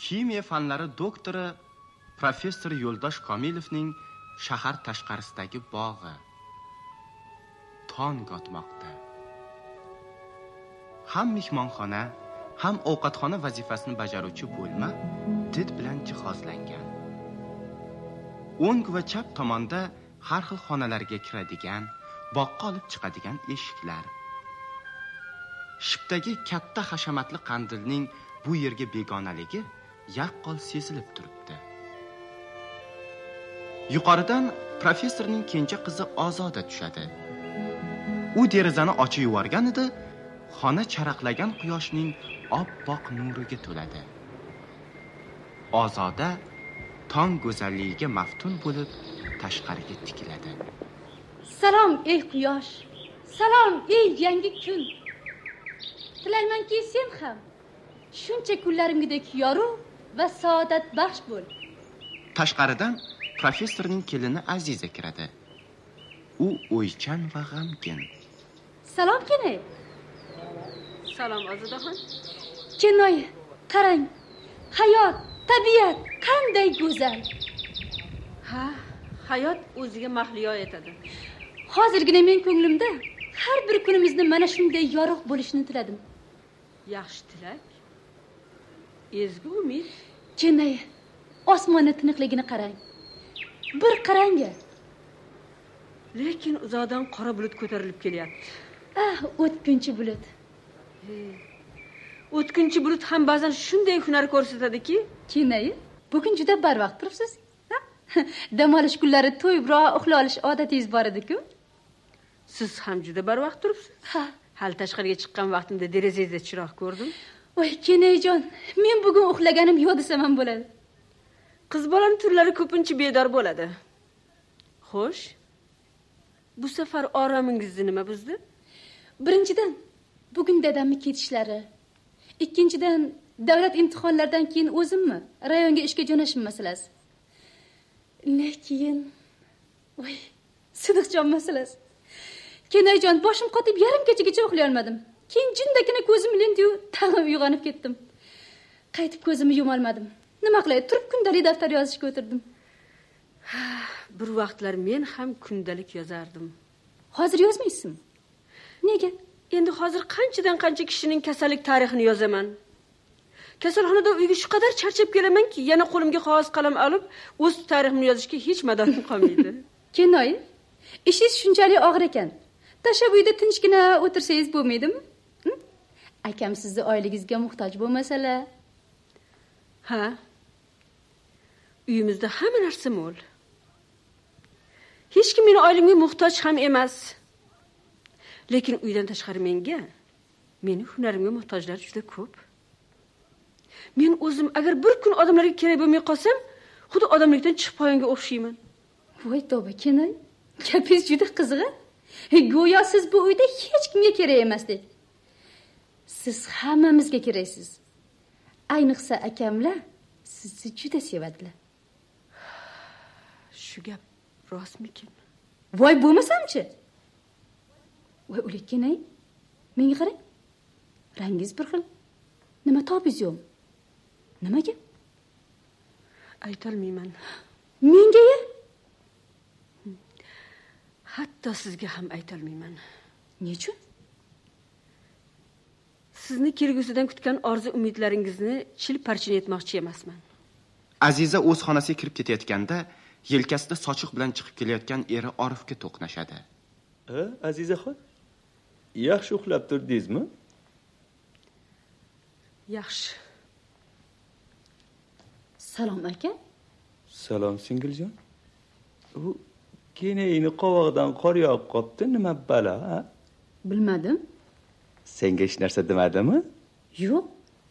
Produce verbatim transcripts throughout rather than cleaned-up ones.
Kimyo fanlari doktori professor Yo'ldosh Komilovning shahar tashqarisidagi bog'i. Tong otmoqda. Ham mehmonxona, ham ovqatxona vazifasini bajaruvchi bo'lma did bilan jihozlangan. O'ng va chap tomonda har xil xonalarga kiradigan, boqqa olib chiqadigan eshiklar. Shipdagi katta hashamatli qandilning bu yerga begonaligi yaqqol sezilib turibdi. Yuqoridan professorning kenja qizi Ozoda tushadi. U derazani ochib yuborgan edi, xona charaqlagan quyoshning oppoq nuriga to'ladi. Ozoda tong go'zalligiga maftun bo'lib tashqariga tikiladi. Salom ey quyosh. Salom ey yangi kun. Tilaymanki sen ham shuncha kunlarimgidek yorug' va saodat baxsh bo'l. Tashqaridan professorning kelini Aziza kiradi. U o'ychan va g'amgin. Salom kenay. Salom Ozidaxon. Kenay, qarang. Hayot, tabiat qanday go'zal. Ha, hayot o'ziga mahliyo etadi. Hozirgina men ko'nglimda har bir kunimizni mana shunday yorug' bo'lishini tiladim. Yaxshi tilak. Ezgu umid. Kenay, osmonni tiniqligini qarang. Bir qarang-a. Lekin uzoqdan qora bulut ko'tarilib kelyapti. Ah, o'tkinchi bulut. O'tkinchi bulut ham ba'zan shunday hunar ko'rsatadiki, Kenay, bugun juda barvaqt turibsiz. Dam olish kunlari to'yibroq uxlab olish odatingiz bor edi-ku. Siz ham juda barvaqt turibsiz. Ha, hali tashqariga chiqqan vaqtimda derazangizda chiroq ko'rdim. Voy, Kenayjon, men bugun uxlaganim yo'q desam ham bo'ladi. Qiz bolaning turlari ko'pincha bedor bo'ladi. Xo'sh, bu safar oromingizni nima buzdi? Birinchidan, bugun dadamni ketishlari. Ikkinchidan, davlat imtihonlaridan keyin o'zimmi rayonga ishga jo'nashim masalasi. Lekin, voy, Sidiqjon masalasi. Kenayjon, boshim qotib yarim kechagacha uxlay olmadim. Keyin jindagina ko'zim ilindi-yu, tag'in uyg'onib ketdim. Qaytib ko'zimni yuma olmadim. Nima qilay, turib kundalik daftar yozishga o'tirdim. Bir vaqtlar men ham kundalik yozardim. Hozir yozmaysizmi? Nega? Endi hozir qanchadan qancha kishining kasallik tarixini yozaman. Kasalxonada uyga shu qadar charchab kelamanki, yana qo'limga qog'oz qalam olib, o'z tariximni yozishga hech madorim qolmaydi. Kennoy, ishingiz shunchalik og'ir ekan. Tashlab uyda tinchgina o'tirsangiz bo'lmaydimi? Akam sizni oyligingizga muhtoj bo'lmasalar. Ha. Uyimizda hamma narsa mo'l. Hech kim meni oyligimga muhtoj ham emas. Lekin uydan tashqari menga, meni hunarimga muhtojlar juda ko'p. Men o'zim agar bir kun odamlarga kerak bo'lmay qolsam, xuddi odamlikdan chiqib qolganga o'xshayman. Voy tavba, Kenay. Gapingiz juda qiziq. Go'yo siz bu uyda hech kimga kerak emasdek. Siz hammamizga keraksiz. Ayniqsa akamlar sizni juda sevadilar. Shu gap rostmikin? Voy, bo'lmasam-chi? Voy, o'lik Kenay. Menga qarang. Rangingiz bir xil. Nima topingiz yo'q? Nimaga? Aytolmayman. Menga-ya? Hatto sizga ham aytolmayman. Nechun? Sizni kelgusidan kutgan orzu umidlaringizni chil-parchin etmoqchi emasman. Aziza o'z xonasiga kirib ketayotganda, yelkasida sochiq bilan chiqib kelayotgan eri Orifga to'qnashadi. "Ha, Azizaxon. Yaxshi uxlab turdingizmi?" Yaxshi. Salom aka. Salom singiljon. U kenayni qovog'idan qor yog'ib qopti, nima balo, ha? Bilmadim. Senga hech narsa demadimi? Yo'q.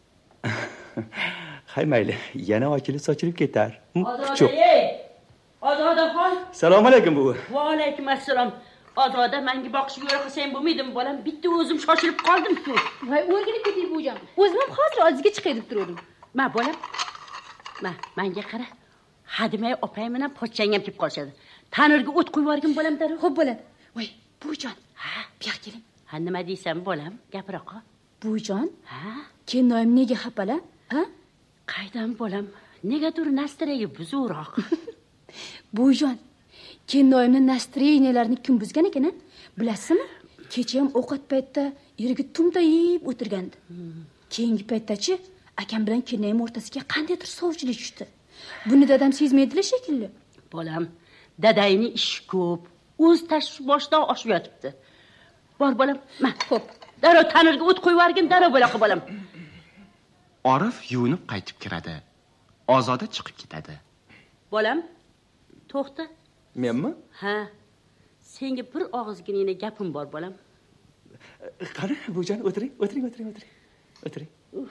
Hay mayli, yana ochilib sochilib ketar. Ozoda, ey! Ozodaxon. Assalomu alaykum buvi. Va alaykum assalom. Ozoda, menga boqishga yo'l qilsang bo'lmaydimi, bolam? Bitta o'zim shoshilib qoldim-ku. Voy, o'rgilib ketay bujon. O'zim ham hozir oldingizga chiqay deb turdim. Ma, bolam. Ma, menga qara. Hadimay opam bilan pochchang ham kelib qolishadi. Tanirga o't qo'yib yuborgin bolam darrov. Xo'p bo'ladi. Voy, bujon. Ha, bu yoqqa keling. Ha, nima deysan bolam? Gapira qol. Bujon? Ha? Kennoyim nega xafalar? Ha? Qaydan bolam? Negadir nastraga buzuvroq. Bo'yjon, kennoyimni nastreyniyalarni kim buzgan ekan? Bilasizmi? Kecha ham ovqat paytida eriga tumta yeb o'tirgandi. Keyingi paytdachi akam bilan kennoyim o'rtasiga qandaydir sovchilik tushdi. Buni dadam sezmaydilar shekilli. Bolam, dadayning ishi ko'p. O'z tashvish boshidan oshib yotibdi. Bor bolam, ma, xo'p. Darrov tanirga o't qo'yib yuborgin, darrov bo'laqa bolam. Orif yuvinib qaytib kiradi. Ozoda chiqib ketadi. Bolam, to'xta. Menmi? Ha. Senga bir og'izgina gapim bor bolam. Qani, Bo'yjon, o'tiring, o'tiring, o'tiring, o'tiring. O'tiring.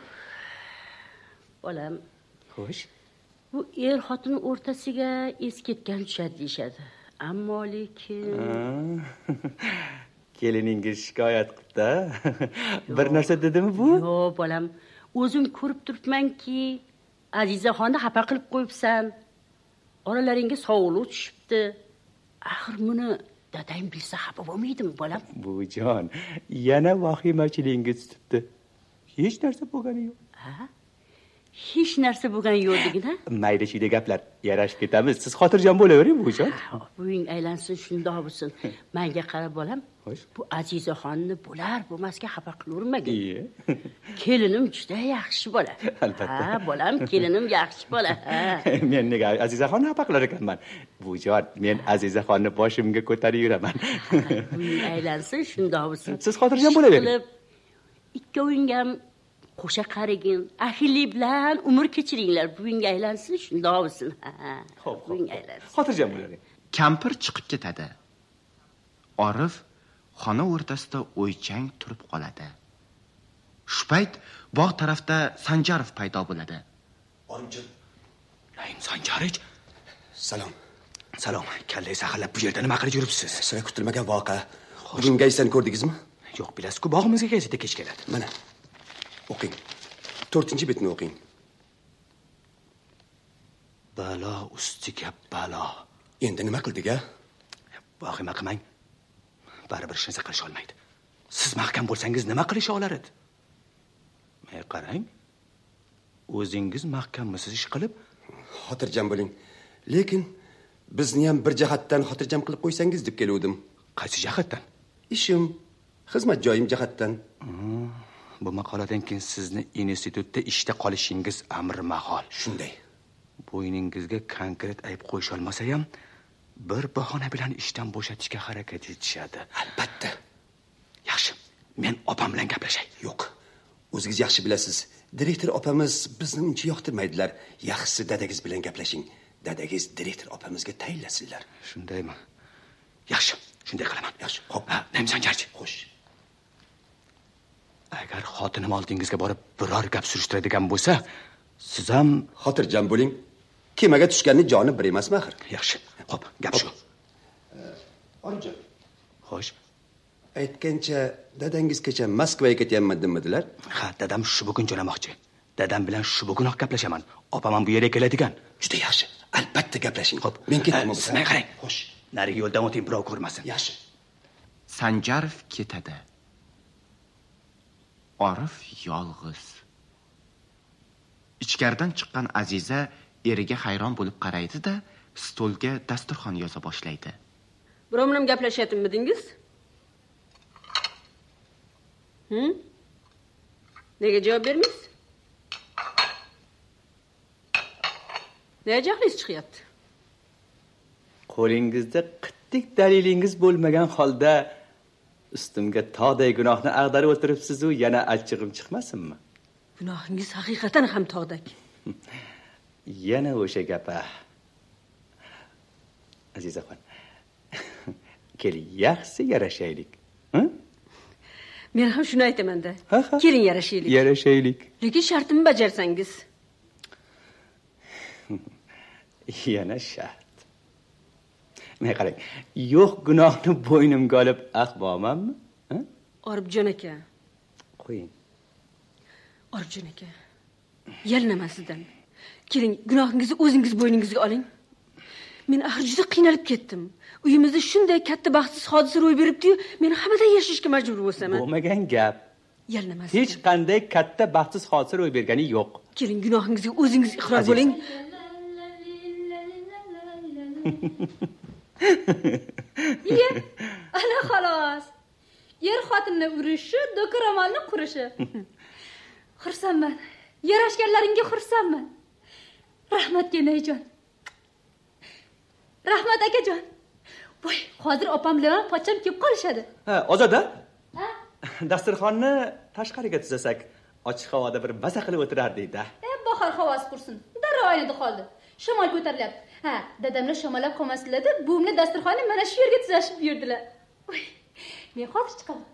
Bolam. Xo'sh. Bu er xotin o'rtasiga es ketgan tushadi deyshadi. Ammo lekin keliningiz shikoyat qildi. Bir narsa dedimi bu? Yo'q, bolam. O'zim ko'rib turibmanki, Azizaxonni xafa qilib qo'yibsan. Oralaringga sovuqlik tushibdi. Axir buni dadang bilsa xafa bo'lmaydimi, bolam? Bo'yjon, yana vahimachilingiz tutibdi. Hech narsa bo'lgani yo'q. Ha? Hech narsa bo'lgan yo'q degina? Mayda shuyda gaplar. Yarashib ketamiz. Siz xotirjam bo'lavering, Bo'yjon. Buying aylansin, shundoq bo'lsin. Menga qara, bolam. Bu Azizaxonni bo'lar bo'lmasga xafa qilavermagin. Iye. Kelinim juda yaxshi bola. Albatta. Ha, bolam, kelinim yaxshi bola. Men nega Azizaxonni xafa qilar ekanman? Bo'yjon, men Azizaxonni boshimga ko'tarib yuraman. Buying aylansin, shundoq bo'lsin. Siz xotirjam bo'lavering. Ikkoving ham qo'sha qarigin, ahillik bilan umr kechiringlar. Buying aylansin, shundoq bo'lsin. Ha. Xo'p, buying aylansin. Xotirjam bo'lavering. Kampir chiqib ketadi. Orif xona o'rtasida o'ychang turib qoladi. Shu payt bog' tarafda Sanjarov paydo bo'ladi. Orimjon, Naim Sanjarich. salom. Salom. Kallay saxalab bu yerda nima qilib yuribsiz? Sira kutilmagan voqea. Bugun gaysani ko'rdingizmi? Yo'q, bilasiz-ku, bog'imizga gazeta kech keladi. Mana. O'qing. to'rtinchi betni o'qing. Balo ustiga balo. Endi nima qildik-a? Vahima qilmang. Baribir hech narsa qilisha olmaydi. Siz mahkam bo'lsangiz nima qilisha olar edi? May qarang. O'zingiz mahkammisiz ish qilib, Xotirjam bo'ling. Lekin bizni ham bir jihatdan xotirjam qilib qo'ysangiz deb keluvdim. qaysi jihatdan? Ishim, xizmat joyim jihatdan. Bu maqoladan keyin sizni institutda ishda qolishingiz amr mahol. Shunday. Bo'yningizga konkret ayb qo'yish olmasa ham bir bahona bilan ishdan bo'shatishga harakat etishadi. Albatta. Yaxshi, men opam bilan gaplashay. Yo'q. O'zingiz yaxshi bilasiz. Direktor opamiz bizni uncha yoqtirmaydilar. Yaxshisi dadangiz bilan gaplashing. Dadangiz direktor opamizga tayinlasinlar. Shundaymi? Yaxshi, shunday qilaman. Yaxshi. Xo'p, Ha, Naim Sanjarchi. Xo'sh. Agar xotinim oldingizga borib biror gap surishtiradigan bo'lsa, siz ham Xotirjam bo'ling. Kemaga tushganni joni bir emasmi axir? yaxshi. Xo'p, gap shu. Olimjon, Xo'sh. aytgancha dadangiz kecha Moskvaga ketyapman demidilar? Ha, dadam shu bugun jo'namoqchi. Dadam bilan shu bugunoq gaplashaman. Opam ham bu yerga keladigan. Juda yaxshi. Albatta gaplashing. Xo'p, men ketaman. siz men qarang. Xo'sh. Narigi yo'ldan o'ting, birov ko'rmasin. Yaxshi. Sanjarov ketadi. Orif yolg'iz. Ichkaridan chiqqan Aziza eriga hayron bo'lib qaraydi-da, stolga dasturxon yoza boshlaydi. Birov bilan gaplashyaptimiz? Hm? Nega javob bermaysiz? Nega jahlingiz chiqyapti? Qo'lingizda qittik dalilingiz bo'lmagan holda ustimga tog'day gunohni ag'darib o'tiribsiz u yana achchig'im chiqmasinmi? Gunohingiz haqiqatan ham tog'dak. Yana o'sha gapa. Azizaxon. Kel, yaxshi yarashaylik. Ha? Men ham shuni aytaman-da. Ha, ha. Keling yarashaylik. Yarashaylik. Lekin shartimni bajarsangiz. Yana shart. Men qarang, yo'q gunohni bo'ynimga olib aqbomanmi? Ha? Oribjon aka. Qo'ying. Oribjon aka. Yalinaman sizdan. Keling, gunohingizni o'zingiz bo'yningizga oling. Men axir juda qiynalib ketdim. Uyimizda shunday katta baxtsiz hodisa ro'y beribdi-yu, men hammadan yashashga majbur bo'lsam. Bo'lmagan gap. yalinamas hech qanday katta baxtsiz hodisa ro'y bergani yo'q. keling gunohingizga o'zingiz iqror bo'ling. Iye, ana xolos. Er xotinni urishi, do'kiramonni qurishi. Xursandman. Yarashganlaringga xursandman. Rahmat Kenayjon. Rahmat akajon. Voy, hozir opam bilan pochcham kelib qolishadi. Ha, Ozoda? Ha? Dasturxonni tashqariga tuzasak, ochiq havoda bir maza qilib o'tirardik-da. E, bahor havosi qursin. Darrov oynada qoldi. Shamol ko'tarilyapti. Ha, dadamlar shamollab qolmasinlar deb buvimni dasturxonni mana shu yerga tuzashib yurdilar. Voy, men hozir chiqaman.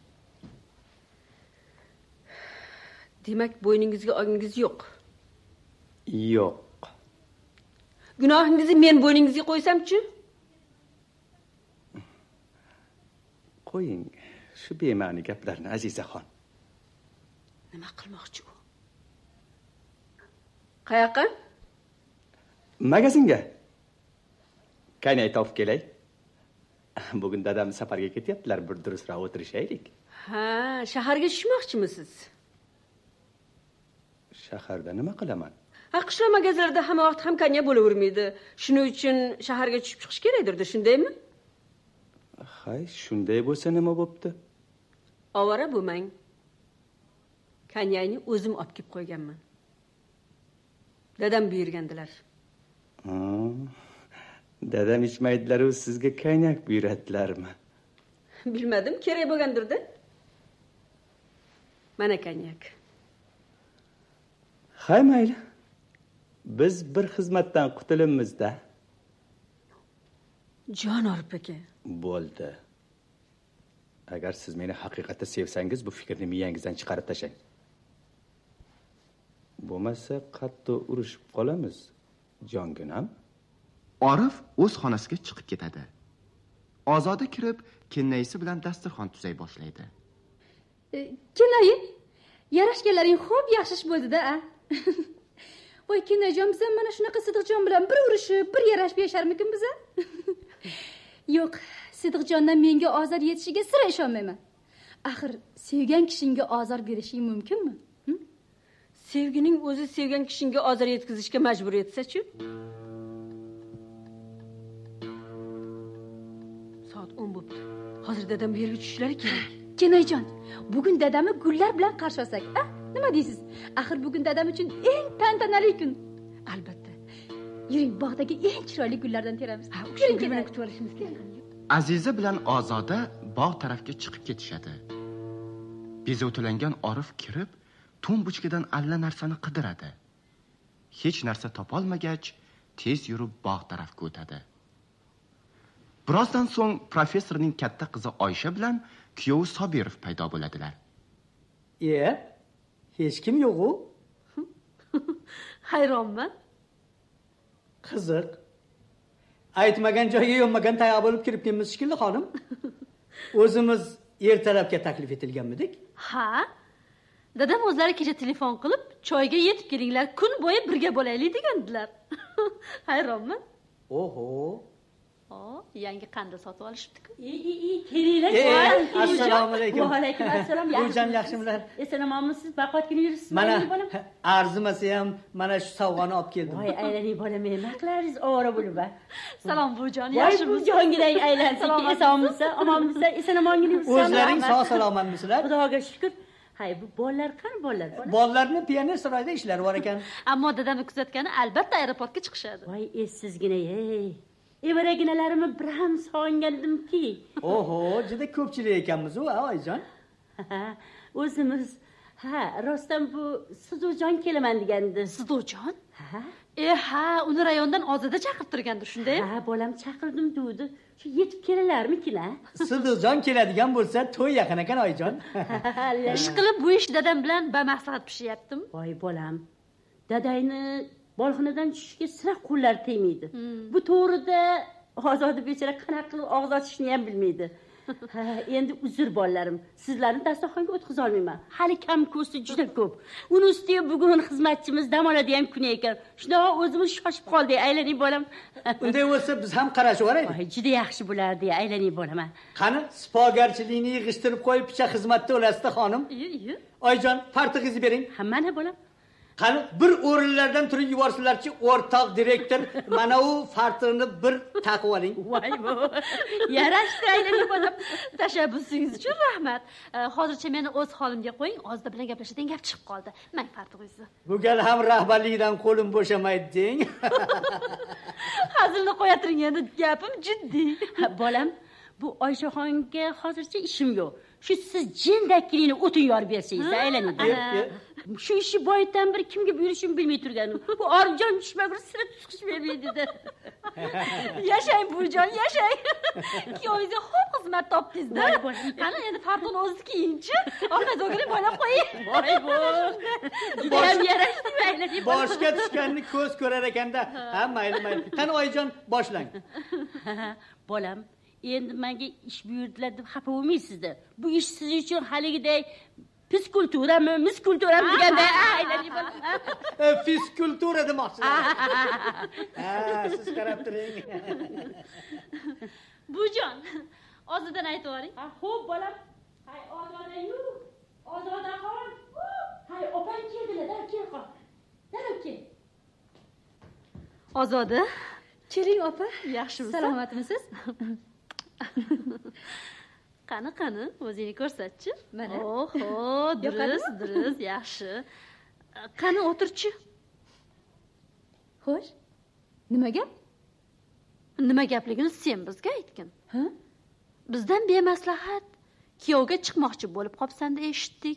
Demak, bo'yningizga olgingiz yo'q. Yo'q. Gunohingizni men bo'yningizga qo'ysam-chi? Qo'ying, shu bema'ni gaplarni Azizaxon. Nima qilmoqchi u? Qayoqqa? Magazinga. Qani topib kelay. Bugun dadam safarga ketyaptilar, bir durustroq o'tirishaylik. Ha, shaharga tushmoqchimisiz? Shaharda nima qilaman? Ha, qishloq magazinlarda hamma vaqt ham konyak bo'lavermaydi. Shuning uchun shaharga tushib chiqish kerakdir, shundaymi? Hay, shunday bo'lsa nima bo'pti? Ovora bo'lmang. Konyakni o'zim olib kelib qo'yganman. Dadam buyurgandilar. Ha, dadam ichmaydilar-ku, sizga konyak buyuradilarmi? Bilmadim, kerak bo'lgandir-da. Mana konyak. Hay, mayli. Biz bir xizmatdan qutulibmiz-da. Jon Orif aka. Bo'ldi. Agar siz meni haqiqatda sevsangiz, bu fikrni miyangizdan chiqarib tashlang. Bo'lmasa, qattiq urushib qolamiz, jonginam. Orif o'z xonasiga chiqib ketadi. Ozoda kirib, kennayisi bilan dasturxon tuzay boshlaydi. E, Kenayi, yarashganlaring xo'p yaxshi ish bo'ldi-da, a? Voy, Kenajon, biz ham mana shunaqa Sidiqjon bilan bir urushib, bir yarashib yasharmikin biz? Yo'q, Sidiqjondan menga ozor yetishiga sira ishonmayman. Axir sevgan kishingga ozor berishing mumkinmi? Hm? Sevgining o'zi sevgan kishiga ozor yetkazishga majbur etsa-chi? Soat o'n bo'pti. Hozir dadam bu yerga tushishlari kerak. Kenayjon, bugun dadamni gullar bilan qarshi olsak, a? Nima deysiz? Axir bugun dadam uchun eng tantanali kun. Albatta. Yuring, bog'dagi eng chiroyli gullardan teramiz. Ha, o'sha gul bilan kutib olishimiz kerak. Aziza bilan Ozoda bog' tarafga chiqib ketishadi. Bezovtalangan Orif kirib, tumbuchkadan alla narsani qidiradi. Hech narsa topolmagach, tez yurib bog' tarafga o'tadi. Birozdan so'ng professorning katta qizi Oysha bilan kuyovi Sobirov paydo bo'ladilar. "E, hech kim yo'q-ku?" Hayronman. Qiziq. Aytmagan joyga yo'nmagan tayoq bo'lib kiribmiz shekilli, xonim. O'zimiz ertalabga taklif etilganmidik? Ha? Dadam o'zlari kecha telefon qilib, choyga yetib kelinglar, kun bo'yi birga bo'laylik degandilar. Hayronman. Oho. O, yangi qanda sotib olishibdi-ku. Ey, ey, ey, kelinglar. Assalomu alaykum. Va alaykum assalom. Buvijon, yaxshimilar? Esalomsiz, baqotgina yuribsiz. Mana arzimasa ham mana shu sovg'ani olib keldim. Voy, aylaning bolam, nima qilaringiz ovora bo'lib a? Salom buvijon, yaxshimisiz? Voy, jongilang aylansin. Esonmisiz? Omonmisiz? Esalomingizmi? O'zlaring sog' salomatmisizlar? Xudoga shukr. Hay, bu bolalar qani bolalar? Bolalarni pioner saroyda ishlari bor ekan. Ammo dadamni kuzatgani albatta aeroportga chiqishadi. Voy, essizgina, ey. Evaraginalarimni bir ham sog'ingandimki. Oho, juda ko'pchilik ekanmiz u, oyijon. O'zimiz, ha, rostdan bu Sidojon kelaman degandi. Sidojon? Ha? E, ha, uni rayondan Ozoda chaqirtirgandir, shundaymi? Ha, bolam chaqirdim degdi. Shu yetib kelalarmikin, ha? Sidojon keladigan bo'lsa, to'y yaqin ekan, oyijon. Ish qilib bu ish dadam bilan bamaslahat pishyaptim. Voy, bolam. Dadayni bolxonadan tushishga sira qo'llar tegmaydi. Bu to'g'rida Ozoda bechora qanaqa qilib og'iz ochishni ham bilmaydi. Ha, endi uzr bolalarim. Sizlarni dasturxonga o'tqiza olmayman. Hali kam ko'sti juda ko'p. Uni ustiga bugun xizmatchimiz dam oladigan kun ekan. Shunaqa o'zimiz shoshib qoldik, aylaning bolam. Unday bo'lsa biz ham qarashib olaylik. Voy, juda yaxshi bo'lardi, aylaning bolam. Qani, sipogarchilikni yig'ishtirib qo'yib, picha xizmatda olasizda xonim. Iyi, Oyjon, partig'izni bering. ha mana bolam. Qani, bir o'rinlardan turib yuborsinlarchi, o'rtoq direktor, mana u fartig'ini bir taqib oling. Voy bu. Yarashdi, aylaning bolam. Tashabbusingiz uchun rahmat. Hozircha meni o'z holimga qo'ying, ozda bilan gaplashadigan gap chiqib qoldi. Mang fartig'ingizni. Bu gal ham rahbarlikdan qo'lim bo'shamaydi deng. Hazilni qo'yatiring, endi gapim jiddiy. Bolam, bu Oyshaxonga hozircha ishim yo'q. Shu siz jindakligini o'tin yorib bersangiz, aylaning. Shu ishi boydan bir kimga buyurishimni bilmay turganim. Bu Orifjon tushmagur sira tutqish bermaydi-da. Yashang buvijon, yashang. Kuyovingizga xo'p xizmat topdingiz-da. Qani endi farqini o'zingiz kiying-chi. Orqaga boylab qo'ying. Voy bu. Judayam yarashdi, aylaning. Boshga tushganni ko'z ko'rar ekanda. Ha, mayli, mayli. Qani Oyijon, boshlang. Bolam, endi menga ish buyurdilar deb xafa bo'lmaysiz-da. Bu ish siz uchun haligiday fiskulturami, miskulturami deganda aylaning bolam. Fiskultura demoqchiman. Ha, siz qarab turing. Bujon, ozidan aytib yuboring. Ha, xo'p bolam. Hay, ozoda-yu. Ozodaxon. Hay, opang keldilar-da, kel qol. Darrov kel. Ozoda, keling opa. Yaxshimisiz? Salomatmisiz? Qani, qani, o'zingni ko'rsatchi. Mana. Oho, durust, durust, yaxshi. Qani, o'tirchi. Xo'sh. Nima gap? Nima gapligini sen bizga aytgin. Ha? Bizdan bemaslahat kuyovga chiqmoqchi bo'lib qopsan deb eshitdik.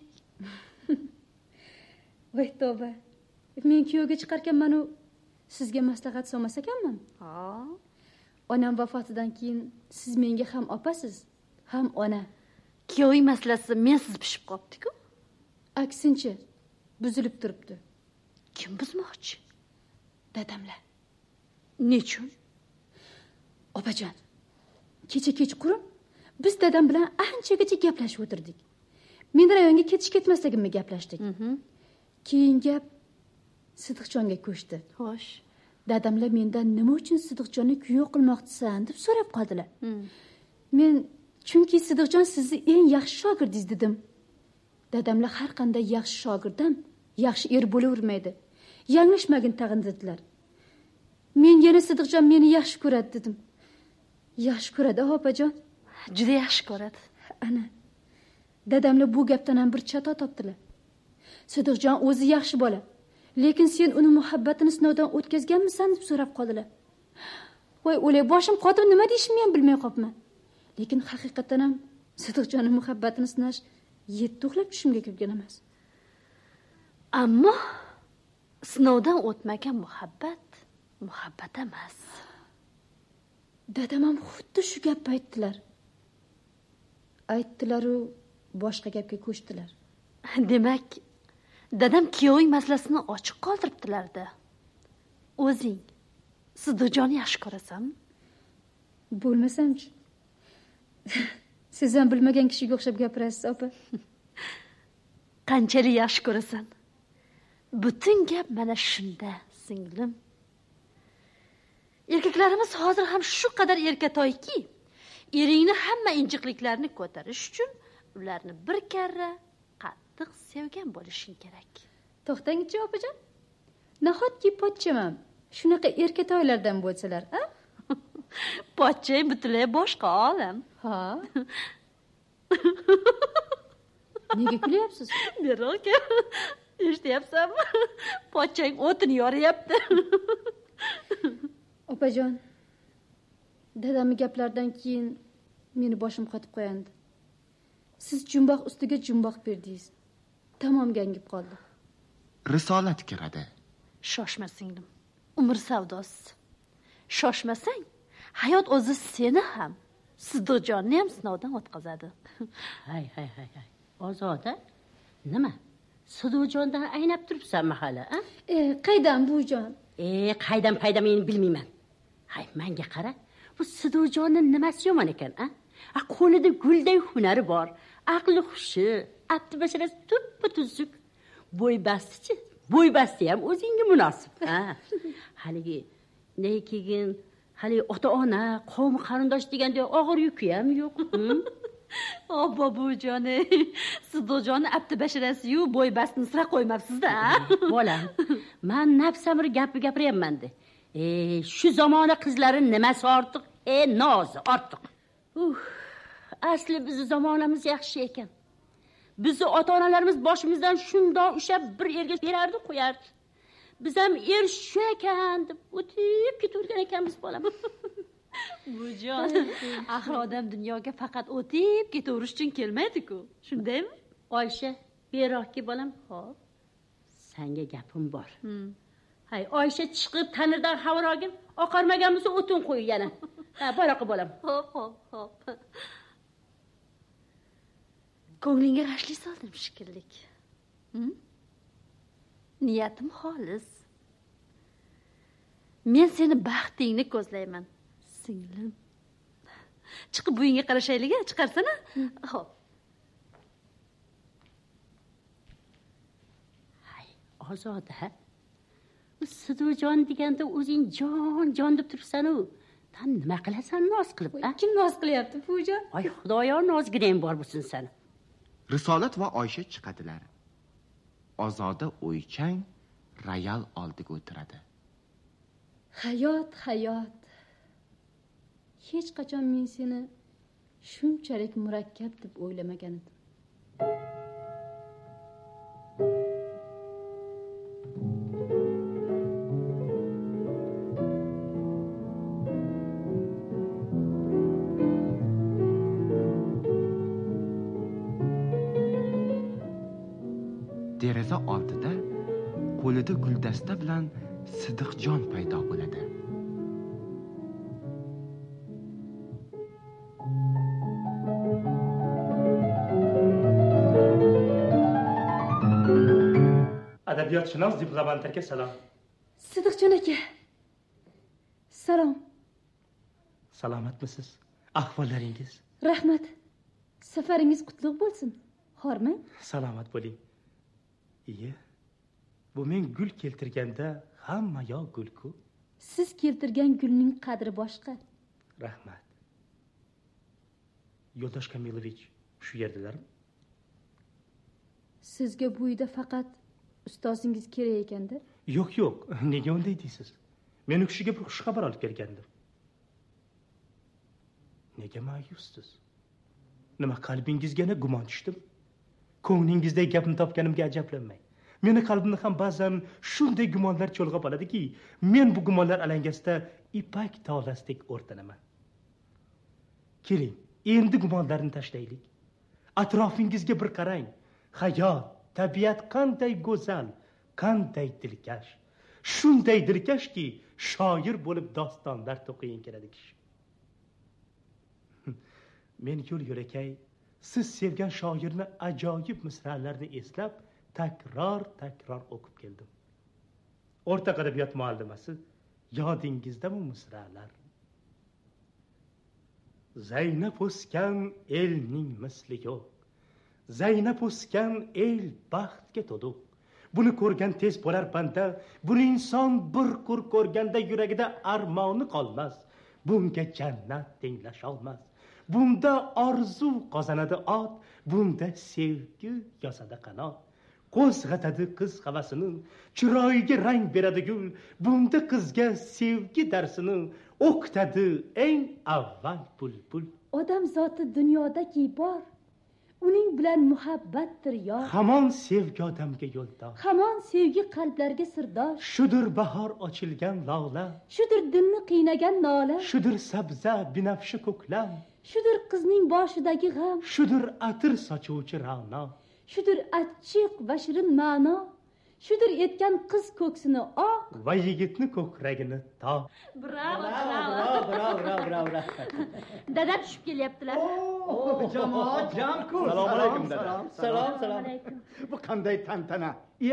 Voy tavba. Men kuyovga chiqarkanman, u sizga maslahat solmas ekanman. Ha. Onam vafotidan keyin siz menga ham opasiz, ham ona. Kuyoving masalasi mensiz pishib qopdi-ku. Aksincha, buzilib turibdi. Kim buzmoqchi? Dadamlar. Nechun? Opajon, kecha kechqurun biz dadam bilan anchagacha gaplashib o'tirdik. Men rayonga ketish ketmasligimni gaplashdik. Keyin gap Sidiqjonga ko'chdi. Xo'sh. Dadamlar mendan nima uchun Sidiqjonni kuyov qilmoqchisan deb so'rab qoldilar. Men chunki Sidiqjon sizni eng yaxshi shogirdingiz dedim. Dadamlar har qanday yaxshi shogirddan yaxshi er bo'lavermaydi. Yanglishmagin tag'in dedilar. Men yana Sidiqjon meni yaxshi ko'radi dedim. Yaxshi ko'radi, opajon. Juda yaxshi ko'radi. Ana. Dadamlar bu gapdan ham bir chato topdilar. Sidiqjon o'zi yaxshi bola. Lekin sen uni muhabbatini sinovdan o'tkazganmisan deb so'rab qoldilar. Voy, o'lay, boshim qotib nima deyishimni ham bilmay qopman. Lekin haqiqatan ham Sidiqjonning muhabbatini sinash yetti uxlab tushimga kirgan emas. Ammo sinovdan o'tmagan muhabbat muhabbat emas. Dadam ham xuddi shu gapni aytdilar. Aytdilar-u boshqa gapga ko'chdilar. Demak, dadam kuyoving masalasini ochiq qoldiribdilar-da. O'zing Sidiqjonni yaxshi ko'rasanmi? Bo'lmasamchi. Siz ham bilmagan kishiga o'xshab gapirasiz, opa. Qanchalik yaxshi ko'rasan? Butun gap mana shunda, singlim. Erkaklarimiz hozir ham shu qadar erkatoyki, eringni hamma injiqliklarini ko'tarish uchun ularni bir karra qattiq sevgan bo'lishing kerak. To'xtang-chi, opajon. Nahotki pochcham shunaqa erkatoylardan bo'lsalar, a? Pochchay butunlay boshqa olam. Ha. Nega kulyapsiz? Bero'ka. Eshityapsanmi? Pochchang o'tini yoryapti. Opajon, dadamning gaplaridan keyin meni boshim qotib qo'yandi. Siz jumboq ustiga jumboq berdingiz. Tamom gangib qoldi. Risolat kiradi. Shoshma singlim. Umr savdosi. Shoshmasang, hayot o'zi seni ham, Sidiqjonni ham sinovdan o'tkazadi. Hay, hay, hay, hay. Ozoda, nima? Sidiqjondan aynab turibsanmi hali, a? E, qaydan bujon? E, qaydan payda men bilmayman. Hay, menga qara. Bu Sidiqjonning nimasi yomon ekan, a? A qo'lida gulday hunari bor, aqli hushi, abdi basharasi tuppa tuzuk. Bo'ybasti-chi? Bo'ybasti ham o'zingga munosib. Ha. Haligi nekigin, hali ota-ona, qavm qarindosh deganda og'ir yuki ham yo'q. Obbo bujon, Sidojonni abdi basharasi-yu bo'ybastini sira qo'ymabsiz-da. Bolam, men nafsamni gapi gapiryapman-da. E, shu zamona qizlari nimasi ortiq? E, nozi ortiq. Uh, asli bizning zamonamiz yaxshi ekan. Bizni ota-onalarimiz boshimizdan shundoq ushlab bir yerga berardi, qo'yardi. Biz ham er shu ekan deb o'tib ketavergan ekanmiz, bolam. Bujon, axir odam dunyoga faqat o'tib ketaverish uchun kelmaydi-ku. Shundaymi? Oysha, beroqki bolam, xo'p. Senga gapim bor. Hay, Oysha chiqib tanirdan xabar olgin, oqarmagan bo'lsa o'tin qo'y yana. Ha, baroqi bolam. Xo'p, xo'p, xo'p. Ko'nglingga g'ashlik soldim shekillik. Niyatim xolis. Men seni baxtingni ko'zlayman, singlim. Chiqib buyingga qarashaylik-a, chiqarsana. Xo'p. Hay, Ozoda. Sidojon deganda o'zing jon, jon deb turibsan-u. Tan nima qilasan noz qilib, a? Kim noz qilyapti, bujon? Ay, Xudoyo nozginang bor bo'lsin sen. Risolat va Oysha chiqadilar. Ozoda o'ychang royal oldiga o'tiradi. Hayot, hayot. Hech qachon men seni shunchalik murakkab deb o'ylamagan edim. Deraza oldida qo'lida guldasta bilan Sidiqjon paydo bo'ladi. Adabiyotshunos diplomatlarga salom. Sidiqjon aka. Salom. Salomatmisiz? Ahvollaringiz? Rahmat. Safaringiz qutlug' bo'lsin. Hormang? Salomat bo'ling. Iye. Bu men gul keltirganda hamma yo gul-ku. Siz keltirgan gulning qadri boshqa. Rahmat. Yo'ldosh Kamilovich shu yerdalarmi? Sizga bu uyda faqat ustozingiz kerak ekanda? Yo'q, yo'q. Nega unday deysiz? Men u kishiga bir xush xabar olib kelgandim. Nega ma'yussiz? Nima qalbingizga gumon tushdimi? Ko'nglingizdagi gapni topganimga ajablanmang. Meni qalbimni ham ba'zan shunday gumonlar cho'lg'ab oladiki, men bu gumonlar alangasida ipak tolasidek o'rtanaman. Keling, endi gumonlarni tashlaylik. Atrofingizga bir qarang. Hayot, tabiat qanday go'zal, qanday dilkash. Shunday dilkashki, shoir bo'lib dostonlar to'qiyin keladi kishi. Men yo'l yo'lakay siz sevgan shoirni ajoyib misralarni eslab, takror-takror o'qib keldim. O'rta adabiyot muallimasi, yodingizdami misralar? Zaynab o'sgan elning misli yo'q. Zaynab o'sgan el baxtga to'liq. Buni ko'rgan tez bo'lar banda, buni inson bir qur ko'rganda yuragida armoni qolmas. Bunga jannat tenglasha olmas. Bunda orzu qozonadi ot, bunda sevgi yosada qanot. Qo'zg'atadi qiz havasini, chiroyiga rang beradi gul, bunda qizga sevgi darsini o'qitadi eng avval bulbul. Odam zoti dunyodaki bor, uning bilan muhabbatdir yor. Hamon sevgi odamga yo'ldosh. Hamon sevgi qalblarga sirdosh. Shudir bahor ochilgan lola, Shudir dilni qiynagan nola. shudir sabza binafshi ko'klam, Shudir qizning boshidagi g'am. shudir atir sochuvchi ra'no. Shudir achchiq va shirin ma'no. Shudir etgan qiz ko'ksini oq. Va yigitni ko'kragini tog'. Bravo, Bravo, bravo, bravo, bravo, bravo. Dada tushib kelyaptilar. Oh, jamoat jamku. Salom alaykum, dada. Salom, salom, salom. Bu qanday tantana? Iye,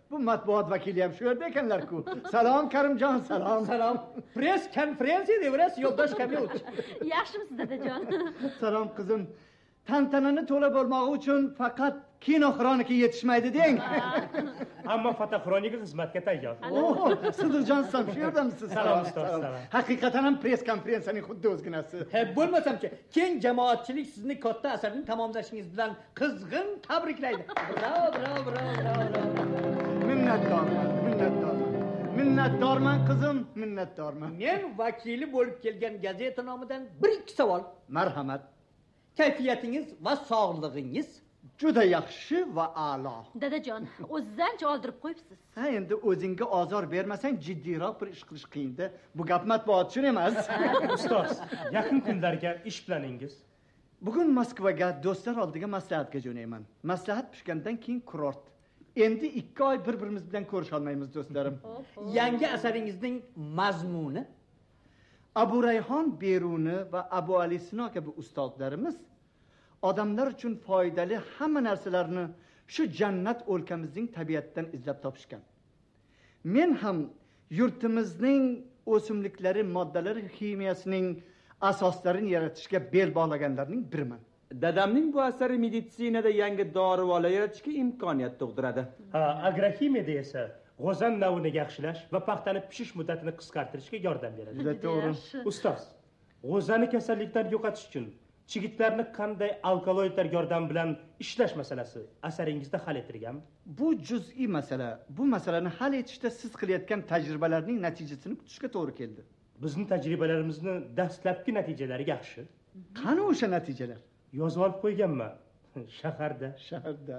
bu matbuot vakili ham shu yerda ekanlar-ku. Salom Karimjon, salom. Salom. Press konferensiya devrasi yo'ldosh Kamilov. Yaxshimisiz dadajon? Salom qizim. Tantanani to'la bo'lmog'i uchun faqat kino xronika yetishmaydi deng. Ammo fotoxronika xizmatga tayyor. Oh, Sidirjon ham shu yerdamisiz? Salom, salom. Haqiqatan ham press konferensiyaning xuddi o'zginasi. He, bo'lmasamchi, keng jamoatchilik sizni katta asarni tamomlashingiz bilan qizg'in tabriklaydi. Bravo, bravo, bravo, bravo. Minnatdorman, minnatdorman. Minnatdorman qizim, minnatdorman. Men vakili bo'lib kelgan gazeta nomidan bir ikki savol. Marhamat. Kayfiyatingiz va sog'lig'ingiz juda yaxshi va a'lo. Dadajon, o'zingizdan oldirib qo'yibsiz. Ha, endi o'zingga ozor bermasang jiddiyroq bir ish qilish qiyin-da. Bu gap matbuot uchun emas. Ustoz, yaqin kunlarga ish planingiz? Bugun Moskvaga do'stlar oldiga maslahatga jo'nayman. Maslahat pishgandan keyin kurort. Endi ikki oy bir-birimiz bilan ko'risha olmaymiz do'stlarim. Yangi asaringizning mazmuni Abu Rayhon Beruni va Abu Ali Sino kabi ustozlarimiz odamlar uchun foydali hamma narsalarni shu jannat o'lkamizning tabiatidan izlab topishgan. Men ham yurtimizning o'simliklari moddalari ximiyasining asoslarini yaratishga bel bog'laganlarning biriman. Dadamning bu asari meditsinada yangi dori vosita yaratishga imkoniyat tug'diradi. Ha, agroximiyada esa g'o'zan navini yaxshilash va paxtani pishish muddatini qisqartirishga yordam beradi. Juda to'g'ri. Ustoz, g'o'zani kasallikdan yo'qotish uchun chigitlarni qanday alkaloidlar yordami bilan ishlash masalasi asaringizda hal etilganmi? Bu juz'iy masala. Bu masalani hal etishda siz qilayotgan tajribalarning natijasini kutishga to'g'ri keldi. Bizning tajribalarimizni dastlabki natijalari yaxshi. Qani o'sha natijalar? Yozib olib qo'yganman. Shaharda. Shaharda.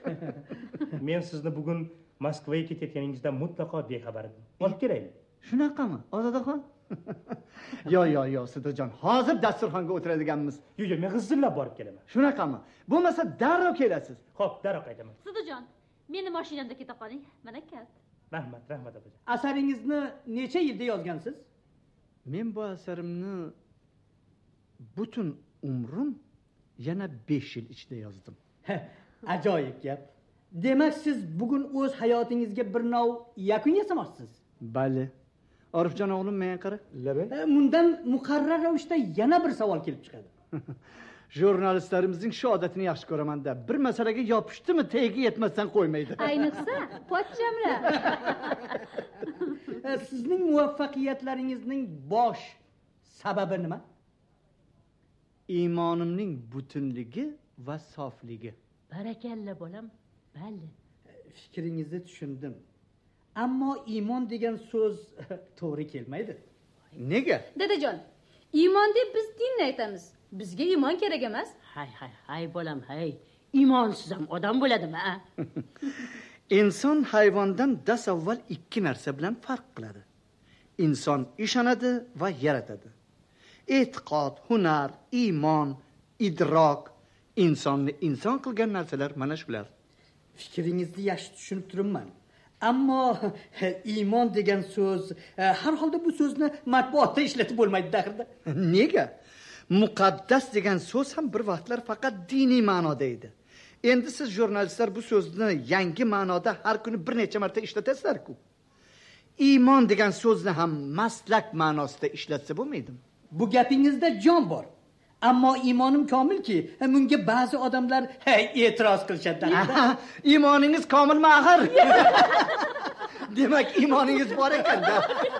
Men sizni bugun Moskvaga ketayotganingizdan mutlaqo bexabar edim. Olib kelaylik. Shunaqami? Ozodaxon? Yo, yo, yo, Sidirjon. Hozir dasturxonga o'tiradiganmiz. Yo'q, yo'q, men g'izillab borib kelaman. Shunaqami? Bo'lmasa darrov kelasiz. Xo'p, darrov qaytaman. Sidirjon, meni mashinamda keta qoling. Mana kat. Rahmat, rahmat opajon. Asaringizni necha yilda yozgansiz? Men bu asarimni butun umrim yana besh yil ichida yozdim. Ajoyib gap. Demak, siz bugun o'z hayotingizga bir nov yakun yasamoqchisiz. Bali. Orifjon o'g'lim, menga qara. Bundan muqarrar ravishda yana bir savol kelib chiqadi. Jurnalistlarimizning shu odatini yaxshi ko'raman-da. Bir masalaga yopishdimi, tagiga yetmasdan qo'ymaydi. Ayniqsa, pochchamlar. Sizning muvaffaqiyatlaringizning bosh sababi nima? Iymonimning butunligi va sofligi. Barakalla bolam. Bali. Fikringizni tushundim. Ammo iymon degan so'z to'g'ri kelmaydi. Nega? Dadajon, iymon deb biz dinni aytamiz. Bizga iymon kerak emas. Hay hay hay bolam, hay. Iymonsiz ham odam bo'ladimi, a? Inson hayvondan das avval ikki narsa bilan farq qiladi. Inson ishonadi va yaratadi. E'tiqod, hunar, iymon, idrok, insonni inson qilgan narsalar mana shular. Fikringizni yaxshi tushunib turibman. Ammo iymon degan so'z, har holda bu so'zni matbuotda ishlatib bo'lmaydi daxirda. Nega? Muqaddas degan so'z ham bir vaqtlar faqat diniy ma'noda edi. Endi siz jurnalistlar bu so'zni yangi ma'noda har kuni bir necha marta ishlatasizlar-ku. Iymon degan so'zni ham maslak ma'nosida ishlatsa bo'lmaydimi? Bu gapingizda jon bor. Ammo iymonim komilki, bunga ba'zi odamlar e'tiroz qilishadi. Iymoningiz komilmi axir? Demak, iymoningiz bor ekan-da.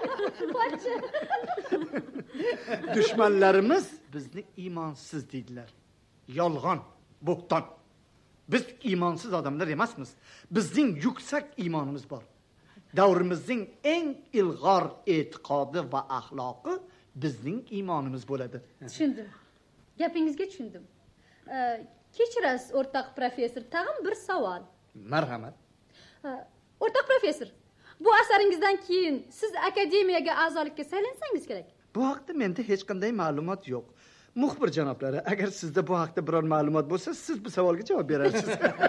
Dushmanlarimiz bizni iymonsiz deydilar. Yolg'on, bo'xton. Biz iymonsiz odamlar emasmiz. Bizning yuksak iymonimiz bor. Davrimizning eng ilg'or e'tiqodi va axloqi bizning iymonimiz bo'ladi. Tushundim. Gapingizga tushundim. Kechirasiz, o'rtoq professor, tag'in bir savol. Marhamat. O'rtoq professor, bu asaringizdan keyin siz akademiyaga a'zolikka saylansangiz kerak. Bu haqda menda hech qanday ma'lumot yo'q. Muxbir janoblari, agar sizda bu haqda biror ma'lumot bo'lsa, siz bu savolga javob berasiz.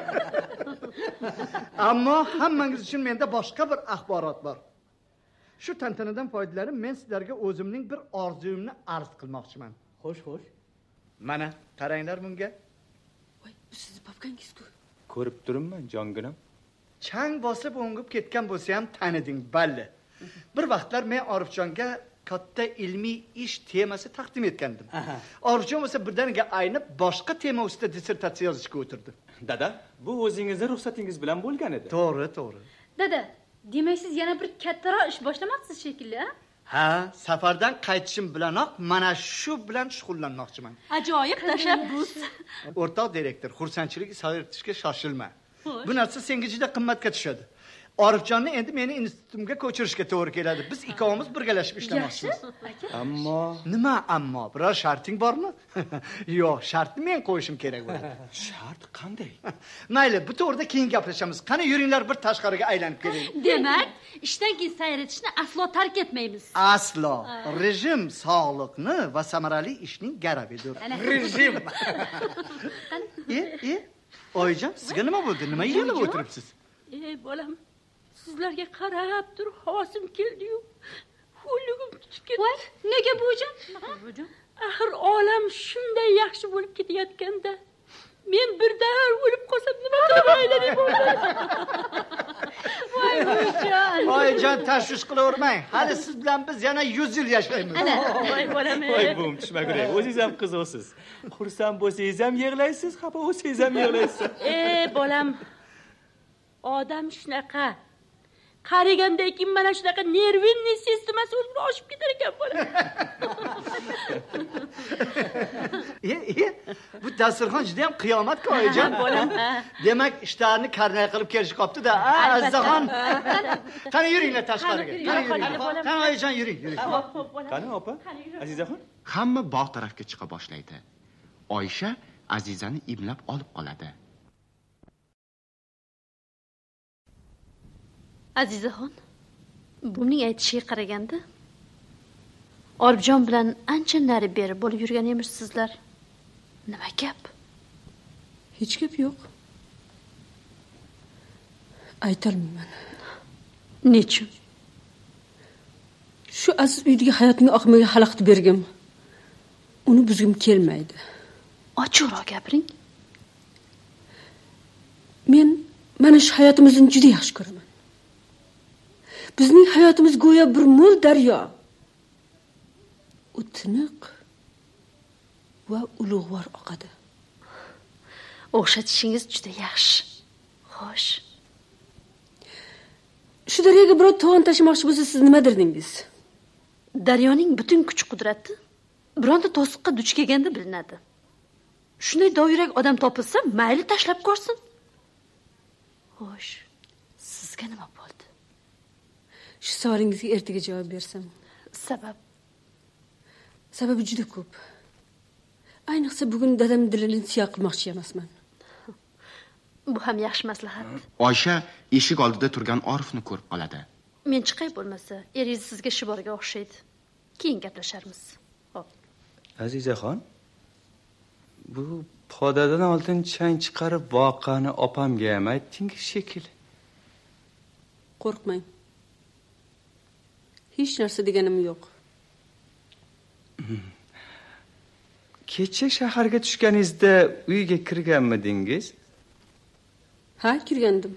Ammo hammangiz uchun menda boshqa bir axborot bor. Shu tantanadan foydalanib, men sizlarga o'zimning bir orzuyimni arz qilmoqchiman. Xo'sh, xo'sh. Mana, qaranglar bunga. Voy, bu sizni papkangiz-ku. Ko'rib turibman, jonginam. chang bosib o'ngib ketgan bo'lsa ham taniding, balli. Bir vaqtlar men Orifjonga katta ilmiy ish temasi taqdim etgandim. Orifjon bo'lsa birdaniga aynib boshqa tema ustida dissertatsiya yozishga o'tirdi. Dada, bu o'zingizning ruxsatingiz bilan bo'lgan edi. To'g'ri, to'g'ri. Dada, demak siz yana bir kattaroq ish boshlamoqchisiz shekilli, ha? Ha, safardan qaytishim bilanoq mana shu bilan shug'ullanmoqchiman. Ajoyib tashabbus. O'rtoq direktor, xursandchilik izhor etishga shoshilma. Bu narsa senga juda qimmatga tushadi. Orifjonni endi meni institutimga ko'chirishga to'g'ri keladi. Biz ikkovimiz birgalashib ishlamoqchimiz. Ammo nima ammo? Biror sharting bormi? Yo'q, shartni men qo'yishim kerak bo'ladi. Shart qanday? Mayli, bu to'g'rida keyin gaplashamiz. Qani yuringlar bir tashqariga aylanib keling. Demak, ishdan keyin sayr etishni aslo tark etmaymiz. Aslo. Rejim sog'liqni va samarali ishning garavidir. Rejim. E, e, Oyijon, sizga nima bo'ldi? Nima yig'ilib o'tiribsiz? Ey bolam, sizlarga qarab turib havosim keldi-yu, xo'rligim tutib ketdi. Voy, nega bujon? Bujon? Axir olam shunday yaxshi bo'lib ketayotganda, men birdan o'lib qolsam nima qilaman deb o'yladim. Voy bujon. Oyijon, tashvish qilavermang. Hali siz bilan biz yana yuz yil yashaymiz. Ana, voy bolam. Voy bum, tushmaguray. O'zingiz ham qiziqsiz. Xursand bo'lsangiz ham yig'laysiz, xafa bo'lsangiz ham yig'laysiz. Ey bolam, odam shunaqa. Qarigandan keyin mana shunaqa nervinniy sistemasi o'zini oshib ketar ekan bolam. E, e, bu dasturxon juda ham qiyomat-ku oyijon. Bolam. Demak, ishlarni karnay qilib kelish qopti-da. A, Azizaxon. Qani yuringlar tashqariga. Qani yuring. Qani oyijon yuring, yuring. Qani opa? Azizaxon? Hamma bog' tarafga chiqa boshlaydi. Oysha Azizani imlab olib qoladi. Azizaxon, buvimning aytishiga qaraganda, Orifjon bilan ancha nari beri bo'lib yurgan emishsizlar. Nima gap? Hech gap yo'q. Aytolmayman. Nechun? Shu aziz uydagi hayotimga oqimiga xalaqit bergim. Uni buzgim kelmaydi. Ochiqroq gapiring. Men mana shu hayotimizni juda yaxshi ko'raman. Bizning hayotimiz go'yo bir mo'l daryo. U tiniq va ulug'vor oqadi. O'xshatishingiz juda yaxshi. Xo'sh. Shu daryoga biror to'g'on tashlamoqchi bo'lsa, siz nima derdingiz? Daryoning butun kuch-qudrati bironta to'siqqa duch kelganda bilinadi. Shunday dovyurak odam topilsa, mayli tashlab ko'rsin. Xo'sh, sizga nima bo'ldi? Shu savolingizga ertaga javob bersam. Sabab? Sababi juda ko'p. Ayniqsa bugun dadam dilini siyo qilmoqchi emasman. Bu ham yaxshi maslahat. Oysha eshik oldida turgan Orifni ko'rib qoladi. Men chiqay bo'lmasa, eringiz sizga shu borga o'xshaydi. Keyin gaplasharmiz. Xo'p. Azizaxon, bu podadan oldin chang chiqarib voqeani opamga ham aytdingiz shekilli. Qo'rqmang. Hech narsa deganim yo'q. Kecha shaharga tushganingizda uyga kirganmidingiz? Ha, kirgandim.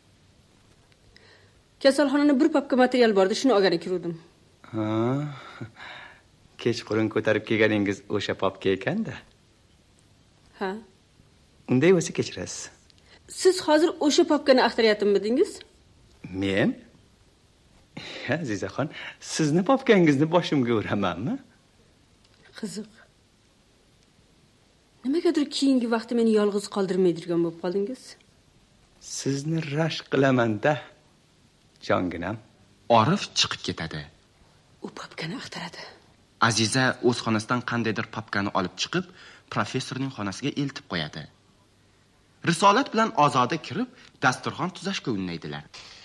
Kasalxonada bir papka material bor edi, shuni olgani kirdim. Ha. Kechqurun ko'tarib kelganingiz o'sha papka ekanda. Ha. Unday bo'lsa kechirasiz. Siz hozir o'sha papkani axtarayotganmidingiz? Men? Azizaxon, sizni papkangizni boshimga uramanmi? Qiziq. Nimagadir keyingi vaqtda meni yolg'iz qoldirmaydigan bo'lib qoldingiz? Sizni rashk qilaman-da, jonginam. Orif chiqib ketadi. U papkani axtaradi. Aziza o'z xonasidan qandaydir papkani olib chiqib, professorning xonasiga eltib qo'yadi. Risolat bilan Ozoda kirib, dasturxon tuzashga unnaydilar.